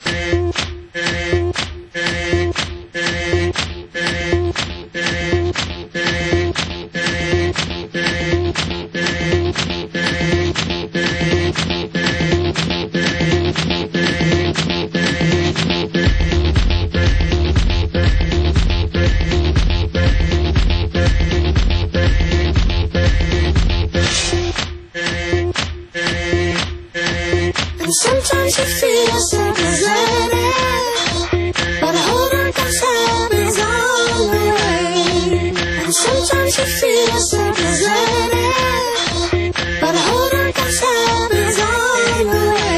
Sometimes you feel so deserted, but hold on, cause heaven's on the way. And sometimes you feel so deserted, but hold on, cause heaven's on the way.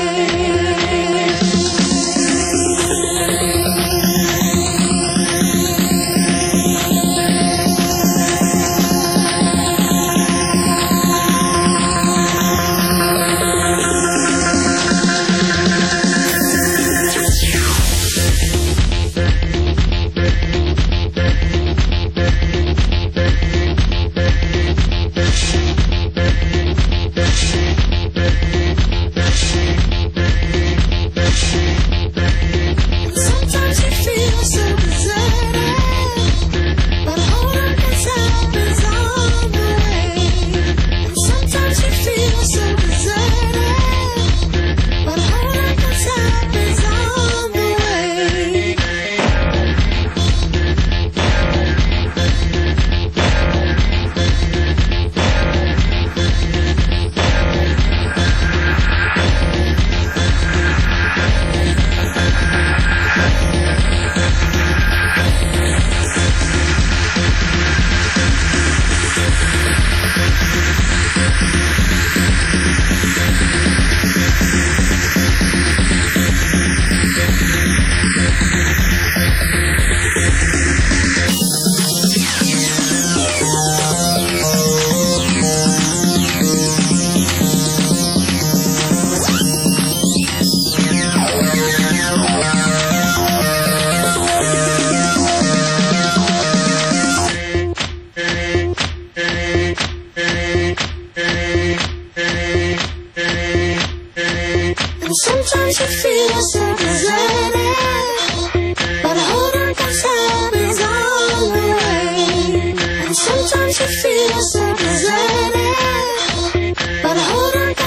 Sometimes you feel so deserted, but hold on, cause heaven's on the way. And sometimes you feel so deserted, but hold on.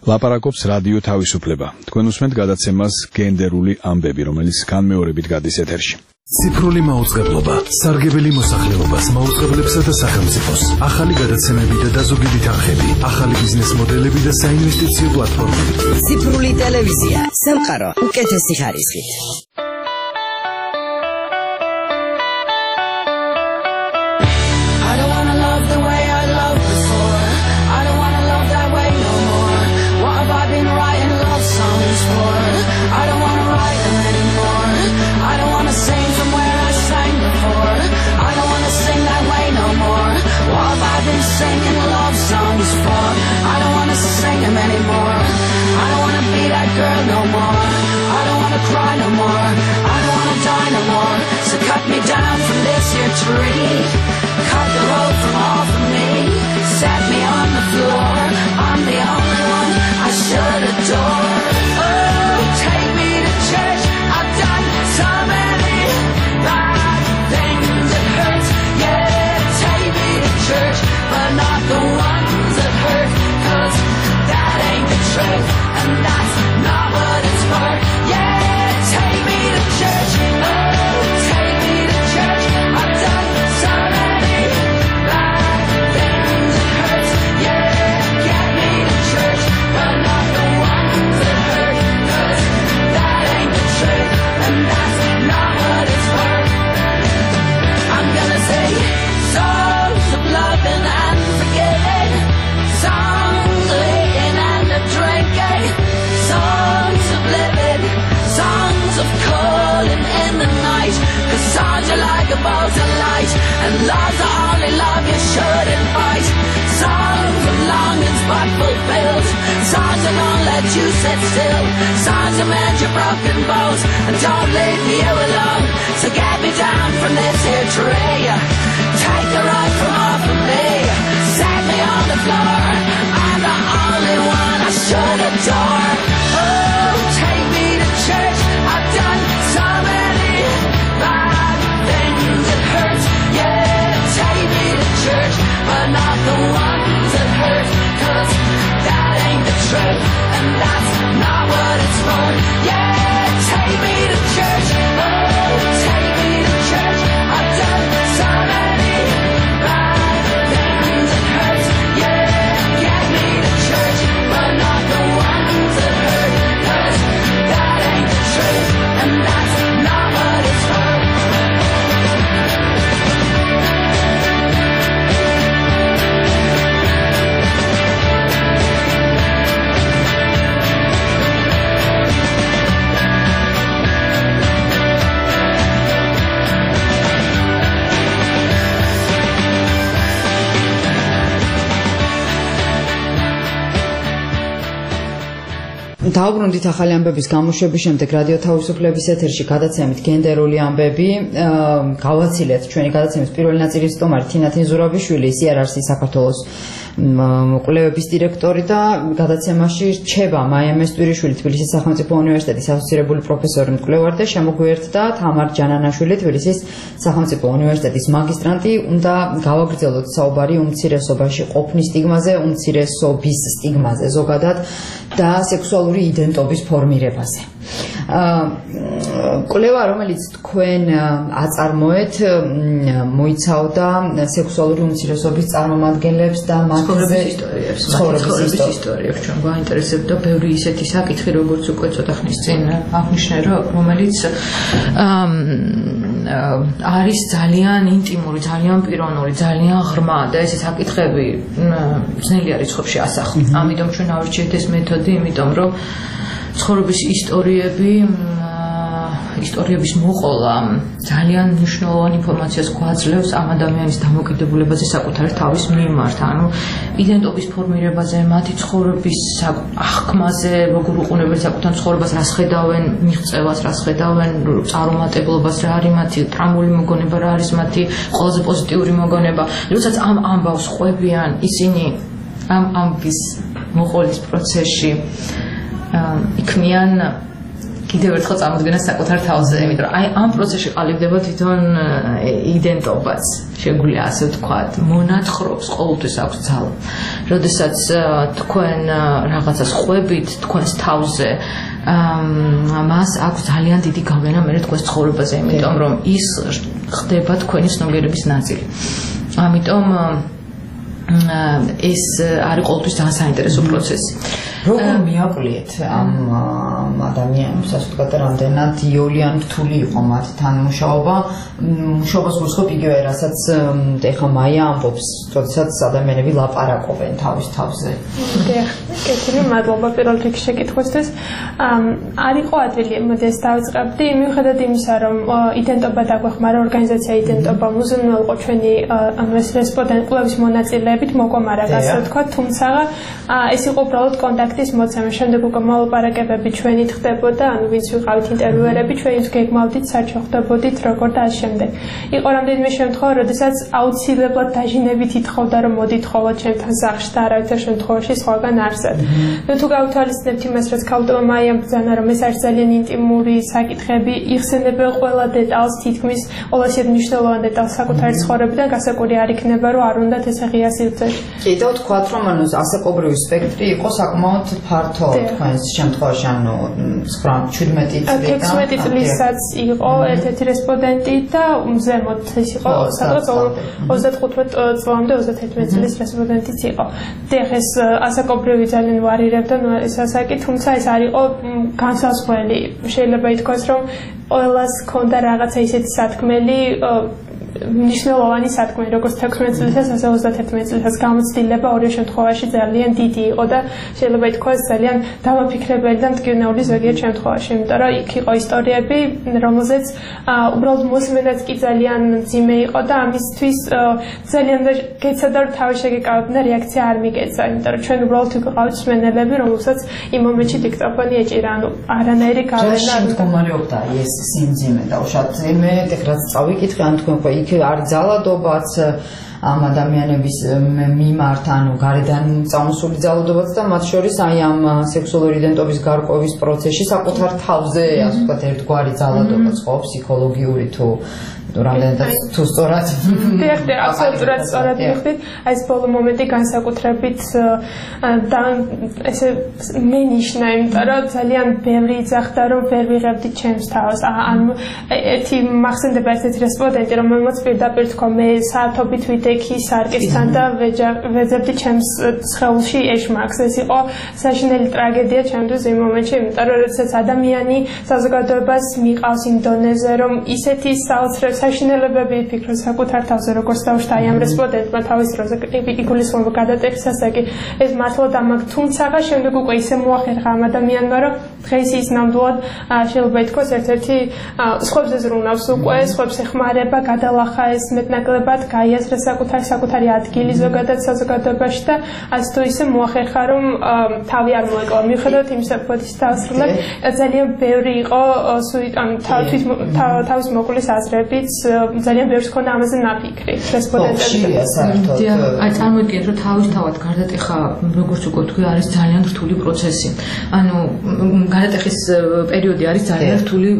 ლაპარაკობს რადიო თავისუფლება. თქვენ უსმენთ გადაცემას გენდერული ამბები, რომელიც განმეორებით გადის ეთერში. ციფრული მაუწყებლობა, სარგებელი მოსახლეობას, მაუწყებლებსა და სახელმწიფოს, ახალი გადაცემები და დაზოგები თანხები, ახალი ბიზნეს მოდელები და საინვესტიციო პლატფორმები. ციფრული ტელევიზია, სამყარო უკეთესი ხარისხით. Singing love songs for I don't wanna sing them anymore. I don't wanna be that girl no more. I don't wanna cry no more. I don't wanna die no more. So cut me down from this here tree. Cut the road from off of me. Set me on the floor. I'm the only one I should adore. Oh, take me to church. I've done so many bad things. It hurts. Yeah, take me to church. But not the ones that hurt, 'cause that ain't the truth, and that's not what it's for. Yeah, take me to church, oh, take me to church. I've done so many bad things, it hurts. Yeah, get me to church, but not the ones that hurt, 'cause that ain't the truth, and that's not what it's for. I'm gonna say songs of loving and forgetting, songs of eating and of drinking, songs of living, songs of calling in the night, 'cause songs are like a bolt of light, and love's the only love you should invite. Songs of longings but fulfilled, songs that don't let you sit still, songs that mend your broken bones and don't leave you alone. So get me down from this here tree, take the rug from off of me, set me on the floor. I'm the only one I should adore. Oh, take me to church. I've done so many bad things, it hurts. Yeah, take me to church, but not the ones that hurt, 'cause that ain't the truth, and that's not what it's for. Yeah, take me to church. Oh, take me to church. I've done so many bad things, it hurts. Yeah, get me to church, but not the ones that hurt, 'cause that ain't the truth, and that's not what it's for. დავბრუნდით ახალი ამბების გამოშვების შემდეგ რადიო თავისუფლების ეთერში გადაცემით გენდერული ამბები. გავაცილეთ ჩვენი გადაცემის პირველი ნაწილის სტუმარი თინა თინზურაბიშვილი, CRRC საქართველოს კვლევების დირექტორი და გადაცემაში რჩება მაია მესტვირიშვილი, თბილისის სახელმწიფო უნივერსიტეტის ასოცირებული პროფესორი მკვლევარი და შემოგვიერთდა თამარ ჯანანაშვილი, თბილისის სახელმწიფო უნივერსიტეტის მაგისტრანტი. უნდა გავაგრძელოთ საუბარი უმცირესობაში ყოფნის სტიგმაზე, უმცირესობის სტიგმაზე ზოგადად და სექსუალური იდენტობის ფორმირებაზე. კვლევა, რომელიც თქვენ აწარმოეთ, მოიცავდა სექსუალური უმცირესობის წარმომადგენლებს და მათზე ცხოვრების ისტორიებს. ჩვენ გვაინტერესებდა ბევრი ისეთი საკითხი, როგორც უკვე ცოტა ხნის წინ აღნიშნე, რომელიც არის ძალიან ინტიმური, ძალიან პიროვნული, ძალიან ღრმა და ეს საკითხები ძნელი არის რიცხვებში ასახვა. ამიტომ ჩვენ ავირჩიეთ ეს მეთოდი, იმიტომ რომ ცხოვრების ისტორიების მოყოლა ძალიან მნიშვნელოვან ინფორმაციას გვაძლევს ამ ადამიანის დამოკიდებულებაზე საკუთარი თავის მიმართ, ანუ იდენტობის ფორმირებაზე, მათი ცხოვრების აღქმაზე, როგორ უყურებენ საკუთარ ცხოვრებას, რას ხედავენ, მიღწევას, რას ხედავენ, წარუმატებლობას, რა არის მათი ტრამული მოგონება, რა არის მათი ყველაზე პოზიტიური მოგონება. როდესაც ამ ამბავს ყვებიან, ისინი ამ ამბის მოყოლის პროცესში იქმნიან კიდევ ერთხელ წარმოდგენას საკუთარ თავზე, იმიტომ რომ აი ამ პროცესში ყალიბდება თვითონ იდენტობაც, შეგვიძლია ასე ვთქვათ, მონათხრობს, ყოველთვის აქვს ძალა. როდესაც თქვენ რაღაცას ხვებით თქვენს თავზე მას აქვს ძალიან დიდი გავლენა მე თქვენს ცხოვრებაზე, იმიტომ რომ ის ხდება თქვენი ცნობიერების ნაწილი. ამიტომ ეს არის ყოველთვის ძალიან საინტერესო პროცესი. როგორ მიაყლიეთ ამ ადამიანებს, ასე ვთქვათ, რამდენად იოლიან რთული იყო მათთან მუშაობა, მუშაობას გულისხმობ იგივე, რასაც ეხლა მაია ამბობს, როდესაც ადამიანები ლაპარაკობენ თავის თავზე. კეთილი, მადლობა პირველ რიგში შეკითხვისთვის. არ იყო ადვილი, მოდი ეს დავიწყებდი, მიუხედავად იმისა, რომ იდენტობა დაგვეხმარა, ორგანიზაცია იდენტობა მუზეუმი იყო ჩვენი ეს რესპონდენტ კლუბის მონაწილეებით მოგვამარა, ასე ვთქვათ, თუმცა ეს იყო უბრალოდ კონტაქტის მოცემა. შემდეგ უკვე მოლაპარაკებები ჩვენით ხდებოდა, ანუ ვინც ვიყავით ინტერვიუერები, ჩვენით გეგმავდით, საერთო ხდებოდით, როგორ და ამ შემდეგ. იყო რამდენიმე შემთხვევა, როდესაც აუცილებლად დაჟინებით ითხოვდა, რომ მოდით ხოლმე ჩემთან სახლში და არავითარ შემთხვევაში სხვაგან არსად. თუ გავთვალისწინებთ იმას, რაც ქალბატონმა მაიამ ბრძანა, რომ ეს არის ძალიან ინტიმური საკითხები, იხსენებენ ყველა დეტალს, თითქმის ყოველსი მნიშვნელოვან დეტალს საკუთარი ცხოვრებიდან, გასაკუთრებული არ იქნება, რომ არ უნდათ ეს ღია სივრცეში. კიდევ თქვათ, რომ ანუ ასაკობრივი სპექტრი იყო საკმაოდ ფართო თქვენს შემთხვევაში, ანუ 17 წლისაც იყო ერთ-ერთი რესპონდენტი და ზემოთ ეს იყო სადღაც 35 წლამდე 31 წლის რესპონდენტიც იყო. ეს ასაკობრივი ძალიან ვარირებდა ეს ასაკი, თუმცა ეს არ იყო განსაზღვრელი. შეიძლება ითქვას, რომ ყველას ჰქონდა რაღაცა ისეთი სათქმელი მნიშვნელოვანი სათქმელი, როგორც 16 წლისას, ასე 31 წლისას გამოცდილება ორივე შემთხვევაში ძალიან დიდი იყო და შეიძლება ითქვას ძალიან დამაფიქრებელი და მტკივნეული ზოგიერთ შემთხვევაში, იმიტომ რომ იქ იყო ისტორიები, რომელზეც უბრალოდ მოსმენაც კი ძალიან მძიმე იყო და ამისთვის ძალიან გეცადა რომ თავი შეგეკავებინა და რეაქცია არ მიგეცა, იმიტომ რომ ჩვენ უბრალოდ ვიყავით მსმენელები, რომელსაც იმ მომენტში დიქტოფონი ეჭირა, ანუ არანაირი გავლენა არ მდგომარეობდა ეს სიმძიმე და უშუალოდ მე ეხლაც წავიკითხე, ან თქვენ ხო იქ არის ძალადობაც ამ ადამიანების მიმართ, ანუ გარედან წამოსული ძალადობაც და მათ შორის აი ამ სექსუალური იდენტობის გარკვევის პროცესში საკუთარ თავზე, ასე ვთქვათ, ერთგვარი ძალადობაც ხო, ფსიქოლოგიური თუ რამდენადაც თუ სწორად აბსოლუტურად სწორად მიხდით, ეს ბოლო მომენტი განსაკუთრებით და ესე მენიშნა, იმიტომ რომ ძალიან ბევრი იძახდა, რომ ვერ ვიღებდი ჩემს თავს. ანუ ერთი მახსენდება ერთ-ერთი რესპონდენტი, რომელმაც პირდაპირ თქვა, მე საათობით ვიდექი სარკისთან და ვეძებდი ჩემს სხეულში ეშმაკს. ეს იყო საშინელი ტრაგედია ჩემთვის იმ მომენტში, იმიტომ რომ როდესაც ადამიანი საზოგადოებას მიყავს იმ დონეზე, რომ ისეთი საოცრად საშინელებები იფიქროს საკუთარ თავზე, როგორც დავშთა აი ამ რესპონდენტმა თავის დროზე იგულისხმება გადატეხის ასაკი, ეს მართლა დამაგ, თუმცა შემდეგ უკვე ისე მოახერხა ამ ადამიანმა, რომ დღეს ის ნამდვილად შეიძლება ითქვას ერთ-ერთი სხვებზე ზრუნავს უკვე, სხვებს ეხმარება, გადალახა ეს მეტნაკლებად, გაიაზრა საკუთარი ადგილი ზოგადად საზოგადოებაში და ასე თუ ისე მოახერხა, რომ თავი არ მოეკლა. მიუხედავად იმისა, რომ ის დაასრულა, ძალიან ბევრი იყო თავის მოკვლის აზრებით, ძალიან ბევრს ჰქონდა ამაზე ნაფიქრი რესპონდენტები. აი წარმოიდგინეთ, რომ თავისთავად გარდატეხა, როგორც უკვე თქვი, არის ძალიან რთული პროცესი. ანუ გარდატეხის პერიოდი არის ძალიან რთული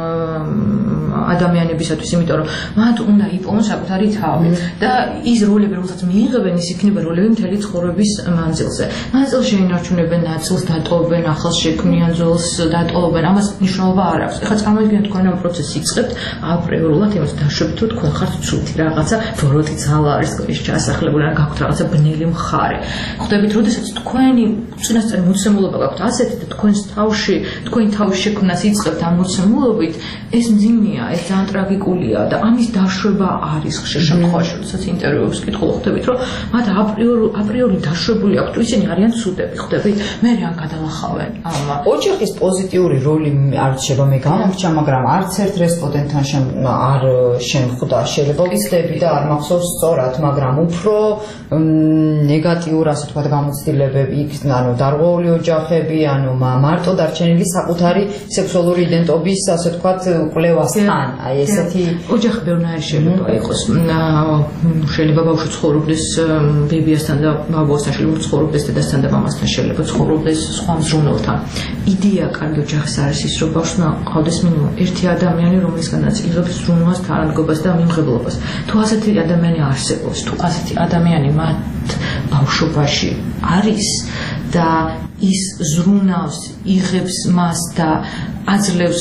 ადამიანებისათვის, იმიტომ რომ მათ უნდა იპოვონ საკუთარი თავი და ის როლები, რომელსაც მიიღებენ, ის იქნება როლები მთელი ცხოვრების მანძილზე. მანძილზე შეინარჩუნებენ ნაწილს, დატოვებენ, ახალს შექმნიან ძველს, დატოვებენ, ამას მნიშვნელობა არ აქვს. ეხლა წარმოიდგინეთ, თქვენ ამ პროცესს იწყებთ აპრიორულად იმას დაშვებით, რომ თქვენ ხართ ცუდი რაღაცა, ვოროტი ძალა არის ის ჩასახლებული, ან გაქვთ რაღაცა ბნელი მხარე. ხვდებით, როდესაც თქვენი წინასწარი მოცემულობა გაქვთ ასეთი და თქვენს თავში, თქვენი თავის შექმნას იწყებთ ამ მოცემულობით, ეს მძიმეა, ეს ძალიან ტრაგიკულია და ამის დაშვება არის ხშირ შემთხვევაში, როდესაც ინტერვიუებს კითხულობ, ხვდებით, რომ მათ აპრიორი დაშვებული აქვთ, ისინი არიან ცუდები, ხვდებით, მე რან გადალახავენ ამ ოჯახის პოზიტიური როლი არ რჩება, მე გამომრჩა, მაგრამ არც ერთ რესპონდენტთან არ შემხვდა, შეიძლება ვიცდები და არ მახსოვს სწორად, მაგრამ უფრო ნეგატიურ, ასე ვთქვათ, გამოცდილებები, ანუ დარღვეული ოჯახები, ანუ მარტო დარჩენილი საკუთარი სექსუალური იდენტობის, ასე ვთქვათ, კვლევასთან, აი ესეთი ოჯახი ბევრნაირი შეიძლება იყოს. შეიძლება ბავშვი ცხოვრობდეს ბებიასთან და ბაბუასთან, შეიძლება ცხოვრობდეს დედასთან და მამასთან, შეიძლება ცხოვრობდეს სხვა მზრუნველთან. იდეა კარგი ოჯახის არის ის, რომ ბავშვმა ყავდეს მინიმუმ ერთი ადამიანი, რომელისგანაც იღებს ზრუნვას, თანადგობას და მიმღებლობას. თუ ასეთი ადამიანი არსებობს, თუ ასეთი ადამიანი მათ ბავშვობაში არის და ის ზრუნავს, იღებს მას და აძლევს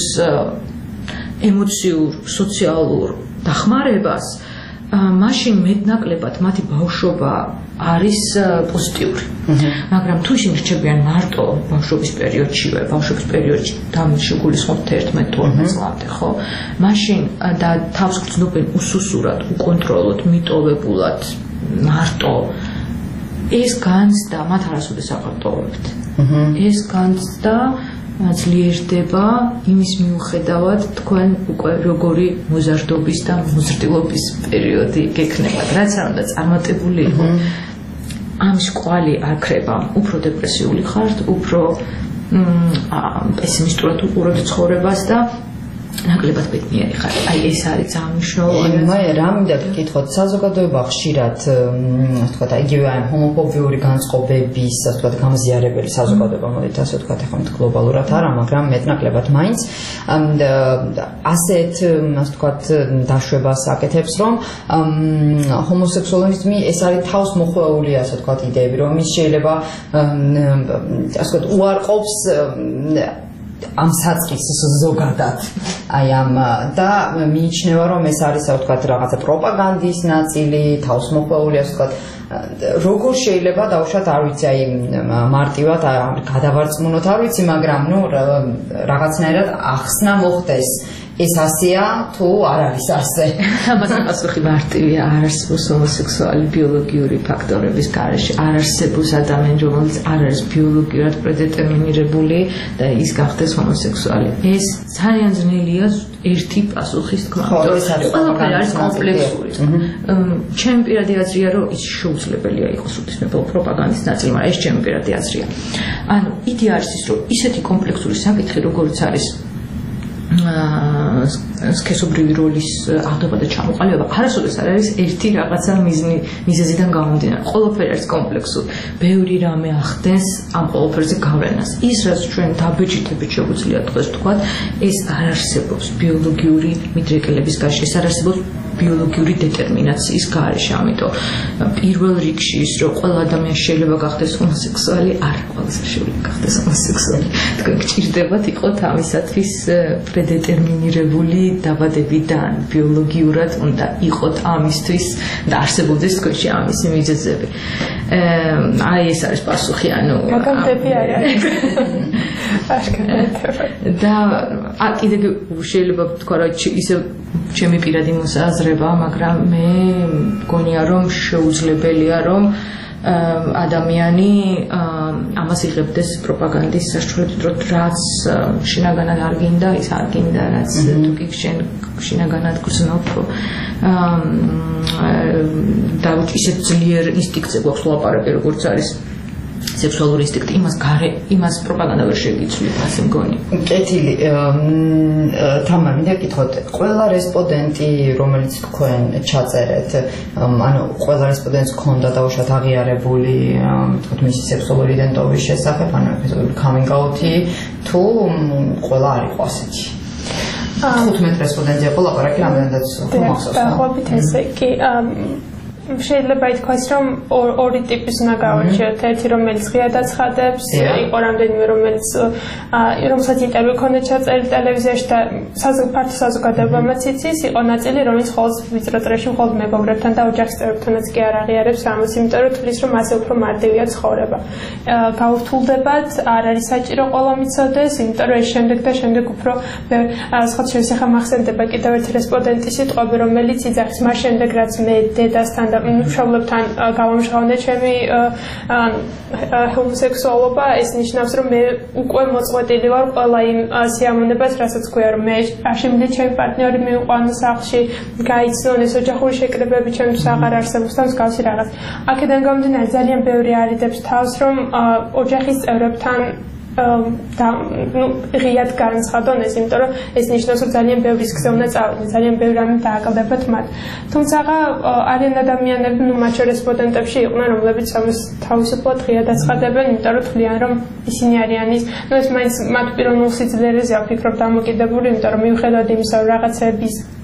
ემოციურ, სოციალურ დახმარებას, მაშინ მეტნაკლებად მათი ბავშვობა არის პოზიტიური. მაგრამ თუ ისინი რჩებიან მარტო ბავშვობის პერიოდშივე, ბავშვობის პერიოდში დამში გულისხმობთ 11-12 წლამდე, ხო? მაშინ და თავს გრძნობენ უსუსურად, უკონტროლოდ, მიტოვებულად, მარტო ეს განცდა მათ არასოდეს აყრდოვებთ. ეს განცდა ძლიერდება იმის მიუხედავად თქვენ უკვე როგორი მოზარდობის და მოზრდილობის პერიოდი გექნებათ, რაც არ უნდა წარმატებული იყო. ამის კვალი არ ქრება, უფრო დეპრესიული ხართ, უფრო პესიმისტურად უყურებთ ცხოვრებას და ნაკლებად ბედნიერი ხარ. აი ეს არის ძალიან მნიშვნელოვანი. მე რა მინდა გითხოთ, საზოგადოება ხშირად, ასე ვთქვათ, იგივე აი ჰომოფობიური განწყობების, ასე ვთქვათ, გამზიარებელი საზოგადოება, მოდით ასე ვთქვათ, ახლა გლობალურად არა, მაგრამ მეტნაკლებად მაინც ასეთ, ასე ვთქვათ, დაშვებას აკეთებს, რომ ჰომოსექსუალიზმი ეს არის თავს მოხვეული, ასე ვთქვათ, იდეები, რომ ის შეიძლება ასე ვთქვათ, უარყოფს ამ საწყისს ზოგადად აი ამ და მიიჩნევა რომ ეს არის ასე ვთქვათ რაღაცა პროპაგანდის ნაწილი, თავს მოხვეული ასე ვთქვათ როგორ შეიძლება დავუშვათ არ ვიცი აი მარტივად გადავარწმუნოთ არ ვიცი მაგრამ ნუ რაღაცნაირად ახსნა მოხდეს ეს ასეა თუ არ არის ასე? ამას პასუხი მარტივია, არ არსებობს ჰომოსექსუალი ბიოლოგიური ფაქტორების გარეშე, არ არსებობს ადამიანი, რომელიც არ არის ბიოლოგიურად პრედეტერმინირებული და ის გახდეს ჰომოსექსუალი. ეს ძალიან ძნელია ერთი პასუხის თქმა. ყველაფერი არის კომპლექსური. ჩემი პირადი აზრია, რომ ის შეუძლებელია იყოს უთისმებელ პროპაგანდის ნაწილი, მაგრამ ეს ჩემი პირადი აზრია. ანუ იდეა არის ის, რომ ისეთი კომპლექსური საკითხი, როგორც არის სქესობრივი როლის აღდგომა და ჩამოყალიბება არასოდეს არ არის ერთი რაღაცა მიზეზიდან გამომდინარე. ყველაფერი არის კომპლექსური. ბევრი რამე ახდენს ამ ყველაფერზე გავლენას. ის რაც ჩვენ დაბეჭდებით შეგვიძლია დღეს ვთქვათ, ეს არ არსებობს ბიოლოგიური მიდრეკელების გარეშე, ეს არ არსებობს ბიოლოგიური დეტერმინაციის გარეშე. ამიტომ პირველ რიგში ის რომ ყველა ადამიანი შეიძლება გახდეს ჰომოსექსუალი, არა ყველას შეიძლება გახდეს ჰომოსექსუალი. თქვენ გჭირდებათ იყოთ ამისათვის პრედეტერმინირებული დაბადებიდან ბიოლოგიურად უნდა იყოთ ამისთვის და არსებობდეს თქვენში ამისი მიზეზები. აი ეს არის პასუხი, ანუ მაგალითები არის. და კიდე შეიძლება ვთქვა რომ ისე ჩემი პირადი მოსაზრება, მაგრამ მე მგონია რომ შეუძლებელია რომ ადამიანი ამას იღებდეს პროპაგანდის საშუალებით, რაც შინაგანად არ გინდა, ის არ გინდა, რაც თუ კი შენ შინაგანად გრძნობ და ისეთ ძლიერ ინსტინქტზე გვაქვს ლაპარაკი, როგორც არის სექსუალური ინსტინქტი, იმას პროპაგანდა ვერ შეგიცვლით, ასე მგონი. კეთილი, თამარ, მინდა გითხოთ, ყველა რესპონდენტი, რომელიც თქვენ ჩაწერეთ, ანუ ყველა რესპონდენტს ჰქონდა დაუშვათ აღიარებული, თქოთ, მისი სექსუალური იდენტობის შესახებ, ანუ coming out-ი, თუ ყველა არ იყო ასეთი? 15 რესპონდენტი იყო ლაპარაკი, რამდენადაც ხო მახსოვს? დაახლოებით ესე კი შეიძლება ითქვას, რომ ორი ტიპის უნდა გავარჩიოთ. ერთი, რომელიც ღია დაცხადებს, იყო რამდენიმე, რომელსაც ინტერვიუ ჰქონდა ჩაწერილი ტელევიზიაში და ფართო საზოგადოებამაც იცის, იყო ნაწილი, რომელიც მხოლოდ ვიწრო წრეში მხოლოდ მეგობრებთან და ოჯახის წევრებთანაც კი არ აღიარებს ამას, იმიტომ რომ თulis რომ ასე უფრო მარტივია ცხოვრება. გაურთულდებათ, არ არის საჭირო ყველა მიცოდეს, იმიტომ რომ ეს შემდეგ უფრო სხვა შესახებ მახსენდება კიდევ ერთი რესპონდენტის სიტყვები, რომელიც იძახის მას შემდეგ, რაც მე დედასთან მშობლებთან გავამჟღავნე ჩემი ჰომოსექსუალობა, ეს ნიშნავს, რომ მე უკვე მოწყვეტილი ვარ ყველა იმ სიამოვნებას, რასაც ქვია, რომ მე არ შემიძლია ჩემი პარტნიორი მივიყვანო სახლში, გაიცნონ ეს ოჯახური შეკრებები ჩემთვის აღარ არსებობს და მსგავსი რაღაც. აქედან გამომდინარე, ძალიან ბევრი არიდებს თავს, რომ ოჯახის წევრებთან და ღიად განცხადონ ეს, იმიტომ რომ ეს ნიშნავს, რომ ძალიან ბევრი სქესე უნდა წავიდნენ, ძალიან ბევრი რამე დააკლდებათ მათ. თუმცა არიან ადამიანები, მათ შორის რესპონდენტებში იყვნენ, რომლებიც ამას თავისუფლად ღიად აცხადებენ, იმიტომ რომ თვლიან, რომ ისინი არიან ის, ეს მაინც მათ პიროვნულ სიძლიერეზე ვფიქრობ დამოკიდებული, იმიტომ რომ მიუხედავად იმისა, რომ რაღაცების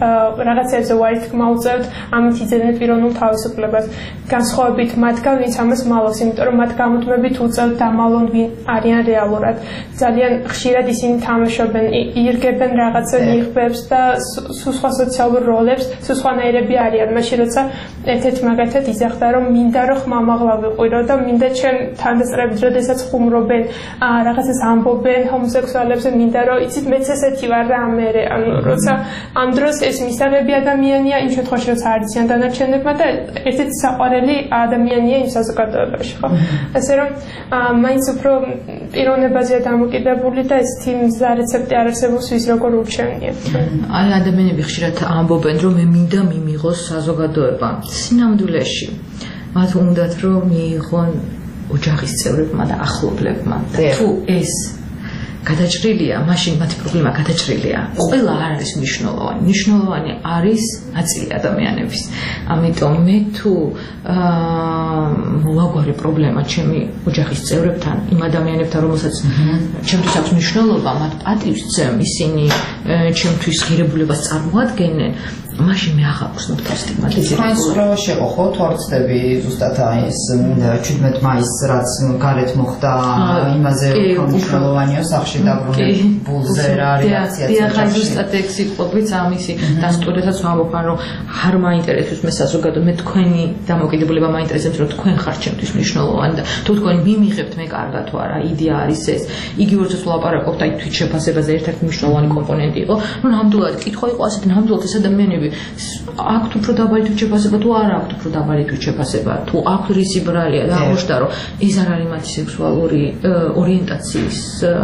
რაღაცებზე ვარით გმაუწევთ, ამით იძენეთ პიროვნულ თავისუფლებას. განსხვავებით მათგან, ვინც ამას მალავს, იმიტომ რომ მათ გამუდმებით უწევთ დამალონ ვინ არიან რეალურად. ძალიან ხშირად ისინი თამაშობენ, ირგებენ რაღაცა ნიღბებს და სხვა სოციალურ როლებს, სხვანაირები არიან. მაშინ როცა ერთ-ერთ მაგათად იზახდა, რომ მინდა რომ ხმამაღლა ვიყვირო და მინდა ჩემ თანდასწრებით, როდესაც ხუმრობენ, რაღაცას ამბობენ ჰომოსექსუალებზე, მინდა რომ იცით მეც ესეთი ვარ რა მერე, ანუ როცა ამ დროს ეს მისაღები ადამიანია, იმ შემთხვევაში როცა არ იციან დანარჩენებმა და ერთ-ერთი საყვარელი ადამიანია იმ საზოგადოებაში, ხო? ასე რომ მაინც უფრო პიროვნებაზეა დამოკიდებული და ესეთი მზა რეცეპტი არ არსებობს ვის როგორ ურჩევნია. აი ადამიანები ხშირად ამბობენ, რომ მე მინდა მიმიღოს საზოგადოება. სინამდვილეში მათ უნდათ რომ მიიღონ ოჯახის წევრებმა და ახლობლებმა. თუ ეს გადაჭრილია, მაშინ მათი პრობლემა გადაჭრილია. ყველა არ არის მნიშვნელოვანი. მნიშვნელოვანი არის ნაწილი ადამიანების. ამიტომ მე თუ მოვაგვარე პრობლემა ჩემი ოჯახის წევრებთან, იმ ადამიანებთან, რომელსაც ჩემთვის აქვს მნიშვნელობა, მათ პატივს ვცემ, ისინი ჩემთვის ღირებულებას წარმოადგენენ, მაშინ მე აღარ ვხსნობ სტიგმატიზირებას. თქვენ სკოლაში იყო ხო თორცდები ზუსტად ეს 17 მაისს რაც გარეთ მოხდა იმაზე რომ მნიშვნელოვანია სახში დაბრუნების ბულზე რა რეაქცია წაიღო. ზუსტად ეგ სიტყვებიც ამისი დასტურებაც ვამბობ, რომ არ მაინტერესებს მე საზოგადოება, მე თქვენი დამოკიდებულება მაინტერესებს, რომ თქვენ ხართ ჩემთვის მნიშვნელოვანი და თუ თქვენ მიმიღებთ მე კარგად თუ არა, იდეა არის ეს. იგი როდესაც ვლაპარაკობთ აი თვით შეფასებაზე ერთ-ერთი მნიშვნელოვანი კომპონენტი იყო, რომ ნამდვილად კითხვა იყო ასეთი, ნამდვილად ეს ადამიანები აქვთ უფრო დაბალი თვით შეფასება თუ არა აქვთ უფრო დაბალი თვით შეფასება, თუ აქვთ რისი ბრალია და აღმოჩნდა, რომ ეს არ არის მათი სექსუალური ორიენტაციის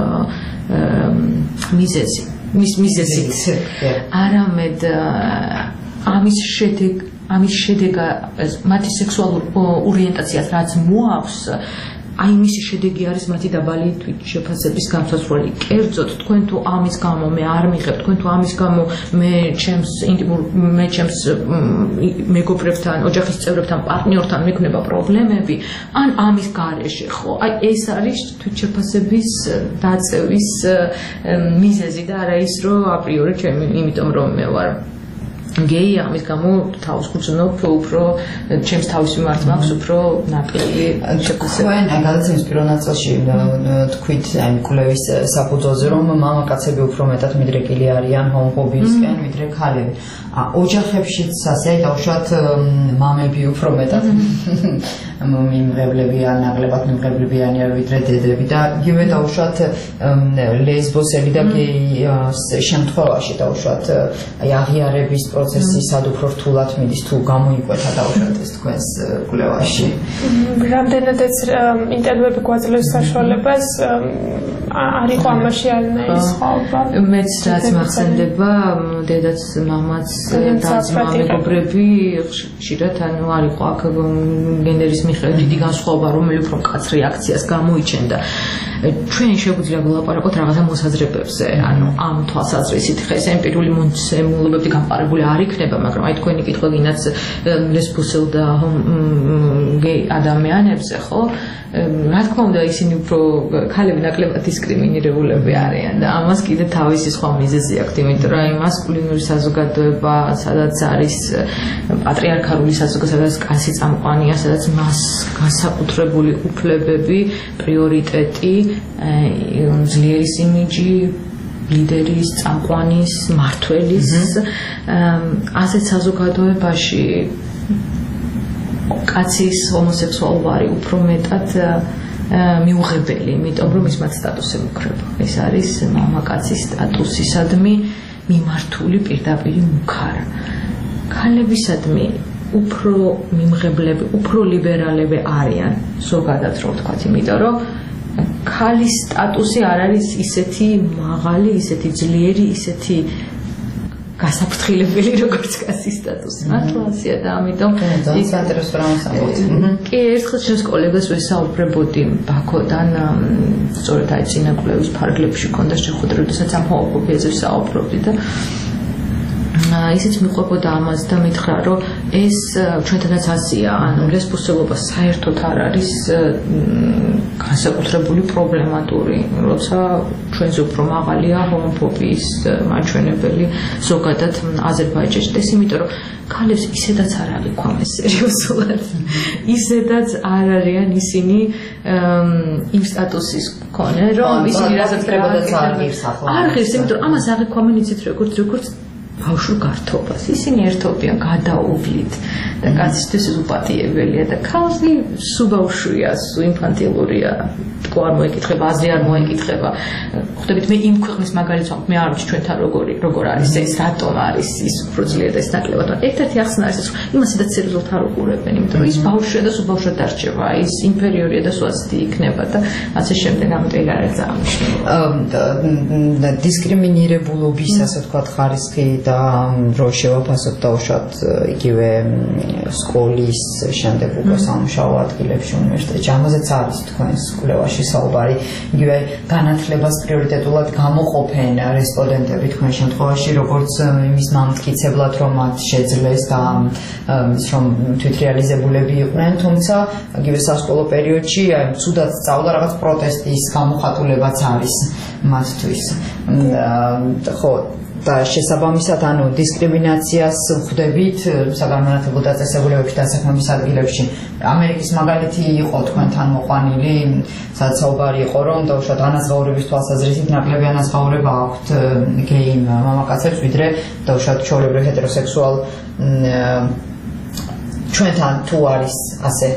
მიზეზი, მიზეზით, არამედ ამის შედეგი მათი სექსუალური ორიენტაციას რაც მოაქვს, აი მისი შედეგი არის მათი დაბალი თვით შეფასების განსაზღვრელი. კერძოდ, თქვენ თუ ამის გამო მე არ მიღებ, თქვენ თუ ამის გამო მე ჩემს მეგობრებთან, ოჯახის წევრებთან, პარტნიორთან მექნება პრობლემები, ან ამის გარეშე ხო? აი ეს არის თვით შეფასების დაწევის მიზეზი და არა ის, რომ აპრიორი ჩემი, იმიტომ რომ მე ვარ გეი, ამის გამო თავს გძნობ, უფრო ჩემს თავის მიმართ მაქვს უფრო ნაკლები შეფასება. თქვენ გადაცემის პირველ ნაწილში თქვით აი კვლევის საფუძველზე, რომ მამაკაცები უფრო მეტად მიდრეკილი არიან ჰომოფობიისკენ, ვიდრე ქალები. ოჯახებშიც ასე დაუშვათ მამები უფრო მეტად მიმღებლებიან, ნაკლებად მიმღებლებიანია ვიდრე დედები და იგივე დაუშვათ ლესბოსები და გეი შემთხვევაში დაუშვათ აი აღიარების პროცესი სად უფრო რთულად მიდის თუ გამოიკვეთა დაუშვათ ეს თქვენს კვლევაში. რამდენადაც ინტერვიუები გვაძლევს საშუალებას არ იყო ამაში არანაირი სხვაობა. მეც რაც მახსენდება, დედაც, მამაც და მეგობრები ხშირად ანუ არ იყო აქ გენდერის მიხედვით დიდი განსხვავება, რომელი უფრო მკაცრ რეაქციას გამოიჩენდა. ჩვენ შეგვიძლია ვილაპარაკოთ რაღაცა მოსაზრებებზე, ანუ ამ თვალსაზრისით ხა ეს ემპირიული მომცემლობები გამყარებული არ იქნება, მაგრამ აი თქვენი კითხვა გინდათ ლესბოსელ და გეი ადამიანებზე, ხო? რა თქმა უნდა, ისინი უფრო ქალები ნაკლებად დისკრიმინირებულები არიან და ამას კიდე თავისი სხვა მიზეზი აქვს, იმიტომ რომ აი მასკულინური საზოგადოება, სადაც არის პატრიარქალური საზოგადოება, სადაც კაცი წამყვანია, სადაც მას განსაკუთრებული უფლებები, პრიორიტეტი, ძლიერის იმიჯი, ლიდერის, წამყვანის, მმართველის, ასეთ საზოგადოებაში კაცის ჰომოსექსუალობა უფრო მეტად მიუღებელი, იმიტომ რომ ის მათ სტატუსზე მუქრება. ეს არის მამაკაცის სტატუსისადმი მიმართული პირდაპირი მუქარა. ქალებისადმი უფრო მიმღებლები, უფრო ლიბერალები არიან, ზოგადად რო ვთქვათ, იმიტომ რომ ქალის სტატუსი არ არის ისეთი მაღალი, ისეთი ძლიერი, ისეთი გასაფრთხილებელი როგორც კაცის სტატუსი. მართლაცია და ამიტომ ის ინტერესს რა მოსამბობთ. კი, ერთხელ ჩემს კოლეგას ვესაუბრებოდი ბაქოდან, სწორედ აი წინა კვლევის ფარგლებში ქონდა შეხვედრა, როდესაც ამ ჰომოფობიაზე ვსაუბრობდი და ისიც მიყვებოდა ამას და მითხრა, რომ ეს ჩვენთანაც ასია, ანუ ლესბოსელობა საერთოდ არ არის განსაკუთრებული პრობლემატური, როცა ჩვენზე უფრო მაღალია ჰომოფობიის მაჩვენებელი ზოგადად აზერბაიჯანში. ეს იმიტომ, რომ ქალებს ისედაც არ აღიქვამეს სერიოზულად. ისედაც არ არიან ისინი იმ სტატუსის მქონე, რომ ისინი რასაც ტრებოდაც არ ღირს ახლა. არ ღირს, იმიტომ რომ ამას აღიქვამენ იცით როგორც ბავშვ გართობას. ისინი ერთობიან გადაუვლით და კაცისთვის უპატიებელია და ქალში სულ ბავშვია, სულ ინფანტილურია. თქო არ მოეკითხება, აზრი არ მოეკითხება. ხვდებით მე იმ ქვეყნის მაგალითს ვამბობ, მე არ ვიცი ჩვენთან როგორ არის ეს, რატომ არის ის უფრო ძლიერ და ეს ნაკლებად. ერთ-ერთი ახსნა არის ეს, იმასაც სერიოზულად არ უყურებენ, იმიტომ რომ ის ბავშვია და სულ ბავშვად დარჩება, ის ინფერიორია და სულ ასეთი იქნება და ასე შემდეგ, ამიტომ არ არის ძალიან მნიშვნელოვანი. დისკრიმინირებულობის, ასე ვთქვათ, ხარისხი და რო შევაფასოთ დაუშვათ იგივე სკოლის შემდეგ უკვე სამუშაო ადგილებში უნივერსიტეტში, ამაზეც არის თქვენს კვლევაში საუბარი, იგივე განათლებას პრიორიტეტულად გამოყოფენ რესპონდენტები თქვენ შემთხვევაში, როგორც იმის მამტკიცებლად, რომ მათ შეძლეს და რომ თვითრეალიზებულები იყვნენ, თუმცა იგივე სასკოლო პერიოდში ცუდად სწავლა რაღაც პროტესტის გამოხატულებაც არის მათთვის. ხო და შესაბამისად ანუ დისკრიმინაციას ხვდებით საგანმანათლებლო დაწესებულებებში და საქმის ადგილებში. ამერიკის მაგალითი იყო თქვენთან მოყვანილი, სადაც საუბარი იყო, რომ დაუშვათ ანაზღაურების თვალსაზრისით ნაკლები ანაზღაურება აქვთ გეი მამაკაცებს, ვიდრე დაუშვათ ჩვეულებრივ ჰეტეროსექსუალ ჩვენთან თუ არის ასე.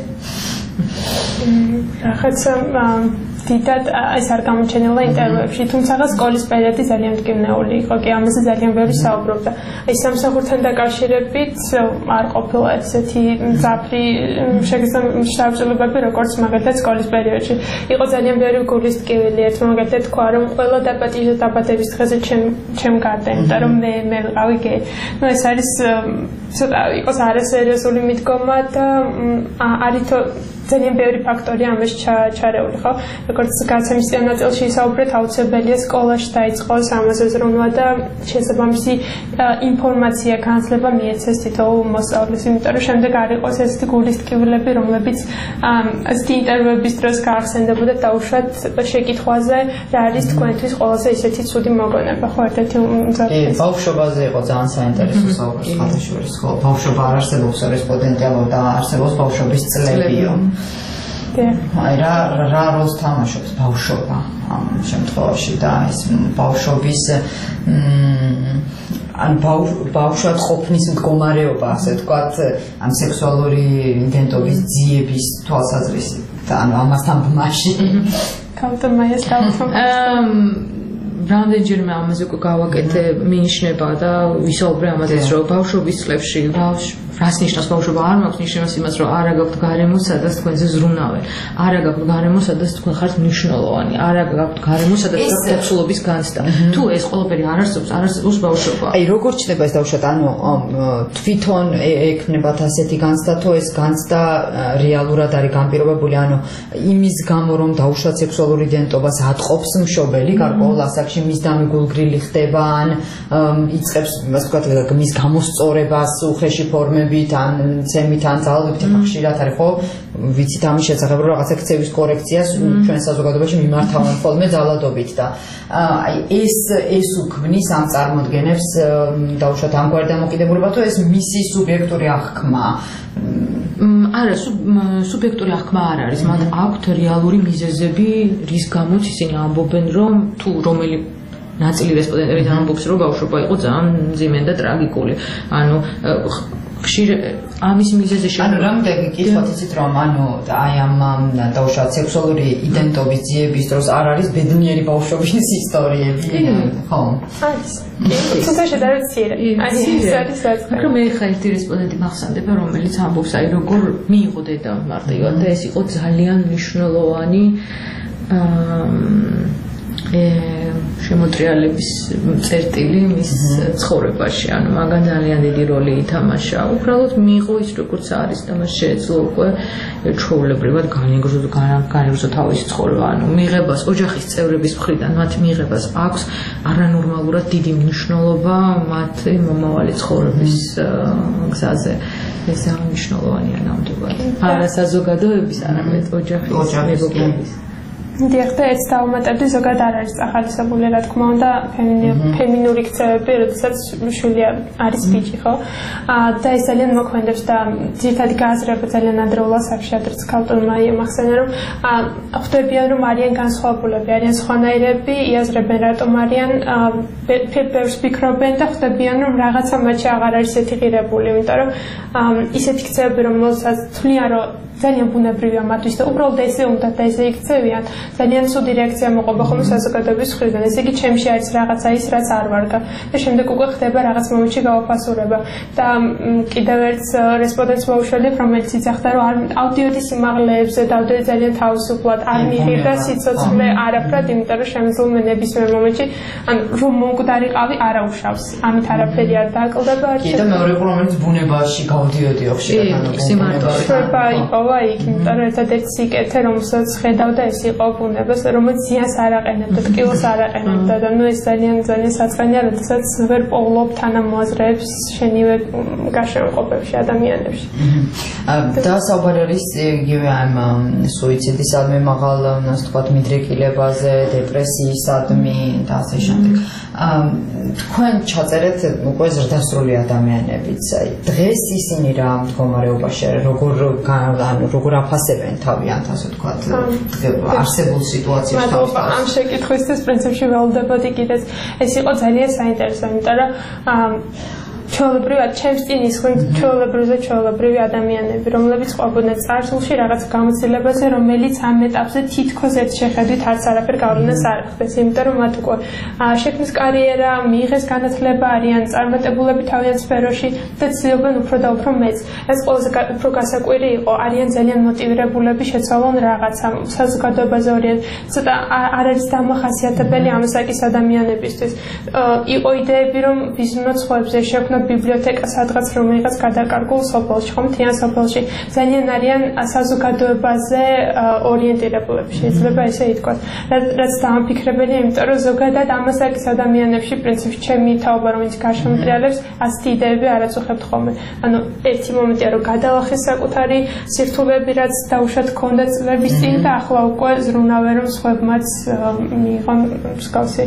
რაღაცა დიდად ეს არ გამოჩენილა ინტერვიუებში, თუმცა სკოლის პერიოდი ძალიან მტკივნეული იყო, კი ამაზე ძალიან ბევრი საუბრობდა. ეს სამსახურთან დაკავშირებით არ ყოფილა ესეთი მძაფრი შესაძლებლობები, როგორც მაგალითად სკოლის პერიოდში. იყო ძალიან ბევრი გულის ტკივილი, ერთ მაგალითად თქვა, რომ ყველა დაბადების დღეზე ჩემ გარდა, იმიტომ რომ მე ვიყავი გეი. ნუ ეს არის ცოტა იყოს არასერიოზული მიდგომა და არის ძალიან ბევრი ფაქტორი ამას ჩარეული, ხო? როგორც გაცემის ნაწილში ისაუბრეთ, აუცილებელია სკოლაში დაიწყოს ამაზე ზრუნვა და შესაბამისი ინფორმაცია, განათლება მიეცეს თითოეულ მოსწავლეს, იმიტომ რომ შემდეგ არ იყოს ესეთი გულის ტკივილები, რომლებიც ასეთი ინტერვიუების დროს გაახსენდებოდა დაუშვათ შეკითხვაზე, რა არის თქვენთვის ყველაზე ისეთი ცუდი მოგონება, ხო? ერთ-ერთი ბავშვობაზე იყო ძალიან საინტერესო საუბარი ხალხაშორის, ხო? ბავშვობა არ არსებობს რესპონდენტელო და არსებობს ბავშვობის წლებიო. აი რა როლს თამაშობს ბავშვობა ამ შემთხვევაში და ეს ბავშვობის ან ბავშვად ყოფნის მდგომარეობა, ასე ვთქვათ, ამ სექსუალური იდენტობის ძიების თვალსაზრისით და ამასთან ბმაში. კავტომაიას რამდენჯერმე ამაზე გავაკეთე მინიშნება და ვისაუბრე ამაზეც, რომ ბავშვობის წლებში რას ნიშნავს ბავშვობა? არ მაქვს ნიშნავს იმას, რომ არა გაქვთ გარემო, სადაც თქვენზე ზრუნავენ. არა გაქვთ გარემო, სადაც თქვენ ხართ მნიშვნელოვანი. არა გაქვთ გარემო, სადაც გაქვთ სექსუალობის განცდა. თუ ეს ყველაფერი არ არსებობს ბავშვობა. აი როგორ ჩნდება ეს დაუშვათ, ანუ თვითონ ექნებათ ასეთი განცდა, თუ ეს განცდა რეალურად არის განპირობებული, ანუ იმის გამო, რომ დაუშვათ სექსუალური იდენტობას ატყობს მშობელი, გარკვეულ ასაკში მის დამიგულგრილი ხდება, ან იწყებს, ასე ვთქვათ, მის გამოსწორებას უხეში ფორმები ან ცემით ან ძალადობით ხშირად არის, ხო? ვიცით ამის შესახებ, რომ რაღაცა ქცევის კორექციას ჩვენ საზოგადოებაში მიმართავენ ხოლმე ძალადობით და აი ეს უქმნის ამ წარმოდგენებს დაუშვათ ამგვარი დამოკიდებულება, თუ ეს მისი სუბიექტური აღქმა? არა, სუბიექტური აღქმა არ არის, მათ აქვთ რეალური მიზეზები, რის გამოც ისინი ამბობენ, რომ თუ რომელი ნაწილი რესპონდენტები ამბობს, რომ ბავშვობა იყო ძალიან მძიმე და ტრაგიკული. ანუ ხშირ ამის მიზეზი ანუ რამდენი კითხვით იცით, რომ ანუ აი ამ დაუშვათ სექსუალური იდენტობის ძიების დროს არ არის ბედნიერი ბავშვობის ისტორიები, ხო? არის. თუმცა შედარებით მცირე. აი ეს არის საწყო. მაგრამ მე ხა ერთი რესპონდენტი მახსენდება, რომელიც ამბობს, აი როგორ მიიღო დედა მარტივად და ეს იყო ძალიან მნიშვნელოვანი შემოტრიალების წერტილი მის ცხოვრებაში, ანუ მაგან ძალიან დიდი როლი ითამაშა. უბრალოდ მიიღო ის როგორც არის და მას შეეძლო უკვე ჩვეულებრივად განეგრძო თავისი ცხოვრება, ანუ მიიღებას ოჯახის წევრების მხრიდან მათ მიიღებას აქვს არანორმალურად დიდი მნიშვნელობა მათი მომავალი ცხოვრების გზაზე. ეს მნიშვნელოვანია ნამდვილად. არა საზოგადოების, არამედ ოჯახის მეგობრების. დიახ, და ეს დაუმატებდი ზოგადად არ არის ახალისებული, რა თქმა უნდა, ფემინური ქცევები, როდესაც შვილი არის ბიჭი, ხო? და ეს ძალიან მოქმედებს და ძირითადი გააზრება ძალიან ადრეულ ასაკში, ადრეც ქალწულმა იმახსენა, რომ ხვდებიან, რომ არიან განსხვავებულები, არიან სხვანაირები, იაზრებენ რატომ არიან, ბევრს ფიქრობენ და ხვდებიან, რომ რაღაცა მათში აღარ არის ესეთი ღირებული, იმიტომ რომ ისეთი ქცევები, რომელსაც თვლიან, რომ ძალიან ბუნებრივია მათთვის და უბრალოდ ესე უნდათ და ესე იქცევიან, ძალიან ცუდი რეაქცია მოყვება ხოლმე საზოგადოების მხრიდან. ესე იგი, ჩემში არის რაღაცა ის, რაც არ ვარგა და შემდეგ უკვე ხდება რაღაც მომენტში გავაფასურება. და კიდევ ერთ რესპონდენტს მოვუშვებთ, რომელიც იძახდა, რომ აუდიოდის სიმაღლეებზე დავდე ძალიან თავისუფლად, არ მიიღებდა სიცოცხლე არაფრად, იმიტომ რომ შემიძლია ნებისმიერ მომენტში, ანუ რომ მომკვდარიყავი არაუშავს. ამით არაფერი არ დააკლდება. კი და მეორე ყურა, რომელიც ბუნებაში გავდიოდი ხშირად, ანუ სიმართლე იქ, იმიტომ რომ ერთადერთი სიკეთე, რომელსაც ხედავდა, ეს იყო ბუნებას, რომელიც ზიანს არ აყენებდა, ტკივილს არ აყენებდა და ნუ ეს ძალიან საწყენია, როდესაც ვერ პოვლობ თანამოაზრეებს შენივე გარშემოყოფებში ადამიანებში. და საუბარი არის იგივე ამ სუიციდისადმი მაღალ, ასე ვთქვათ, მიდრეკილებაზე, დეპრესიისადმი და ასე შემდეგ. თქვენ ჩაწერეთ უკვე ზრდასრული ადამიანებიც. დღეს ისინი რა მდგომარეობაში არის, როგორ აფასებენ თავიანთ, ასე ვთქვათ, არსებულ სიტუაციას თავის. ამ შეკითხვისთვის პრინციპში ველოდებოდი კიდეც. ეს იყო ძალიან საინტერესო, იმიტომ რომ ჩვეულებრივად ჩემს წინ ისხდნენ ჩვეულებრივი ადამიანები, რომლებიც ყვებოდნენ წარსულში რაღაც გამოცდილებაზე, რომელიც ამ ეტაპზე თითქოს ერთ შეხედვით არც არაფერ გავლენას არ ახდენს, იმიტომ რომ მათ უკვე შექმნეს კარიერა, მიიღეს განათლება, არიან წარმატებულები თავიანთ სფეროში და ცდილობენ უფრო და უფრო მეც. ეს ყველაზე უფრო გასაკვირი იყო, არიან ძალიან მოტივირებულები შეცვალონ რაღაცა, საზოგადოებაზე ცოტა არ არის დამახასიათებელი ამ ასაკის ადამიანებისთვის. იყო იდეები, რომ ვიზრუნოთ სხვებზე, შექმნათ ბიბლიოთეკა სადღაც რომელიღაც გადაკარგულ სოფელში, ხომ მთიან სოფელში. ძალიან არიან საზოგადოებაზე ორიენტირებულები, შეიძლება ესე ითქვას. რაც დამაფიქრებელია, იმიტომ რომ ზოგადად ამ ასაკის ადამიანებში პრინციპში ჩემი თაობა, რომელიც გარშემოტრიალებს, ასეთი იდეები არ აწუხებთ ხოლმე. ანუ ერთი მომენტია, რომ გადალახეს საკუთარი სირთულეები, რაც დაუშვათ ჰქონდა წლების წინ და ახლა უკვე ზრუნავენ, რომ სხვებმაც მიიღონ მსგავსი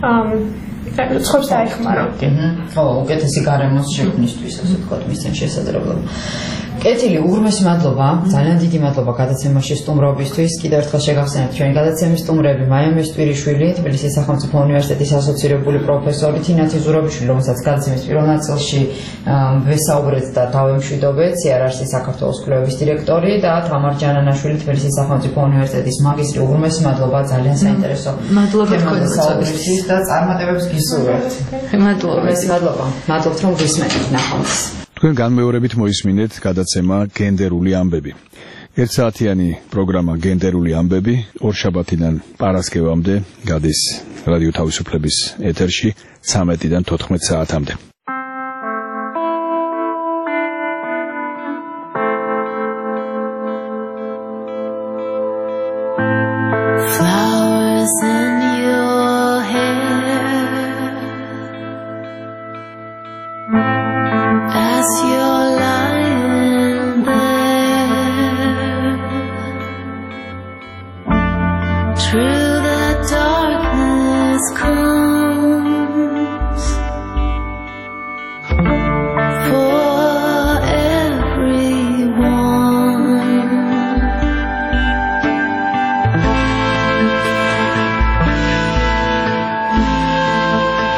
ცხოვრს დაეხმაროთ. ხო, უკეთესი გარემოს შექმნისთვის, ასე ვთქვათ, მისცენ შესაძლებლობა. კეთილი, უღრმესი მადლობა, ძალიან დიდი მადლობა გადაცემაში სტუმრობისთვის. კიდევ ერთხელ შეგახსენებთ ჩვენი გადაცემის სტუმრები: მაია მესტვირიშვილი, თბილისის სახელმწიფო უნივერსიტეტის ასოცირებული პროფესორი, თინათი ზურაბიშვილი, რომელსაც გადაცემის პირველ ნაწილში ვესაუბრეთ და დავემშვიდობეთ, CRRC საქართველოს კვლევების დირექტორი და თამარ ჯანანაშვილი, თბილისის სახელმწიფო უნივერსიტეტის მაგისტრი. უღრმესი მადლობა, ძალიან საინტერესო. მადლობა თქვენთვის და წარმატებებს გისურვებთ. მადლობა. მადლობთ, რომ გისმენთ ნახავთ. თქვენ განმეორებით მოისმინეთ გადაცემა გენდერული ამბები. ერთსაათიანი პროგრამა გენდერული ამბები ორშაბათიდან პარასკევამდე გადის რადიო თავისუფლების ეთერში 13-დან 14 საათამდე.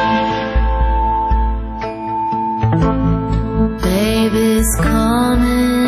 Baby's coming.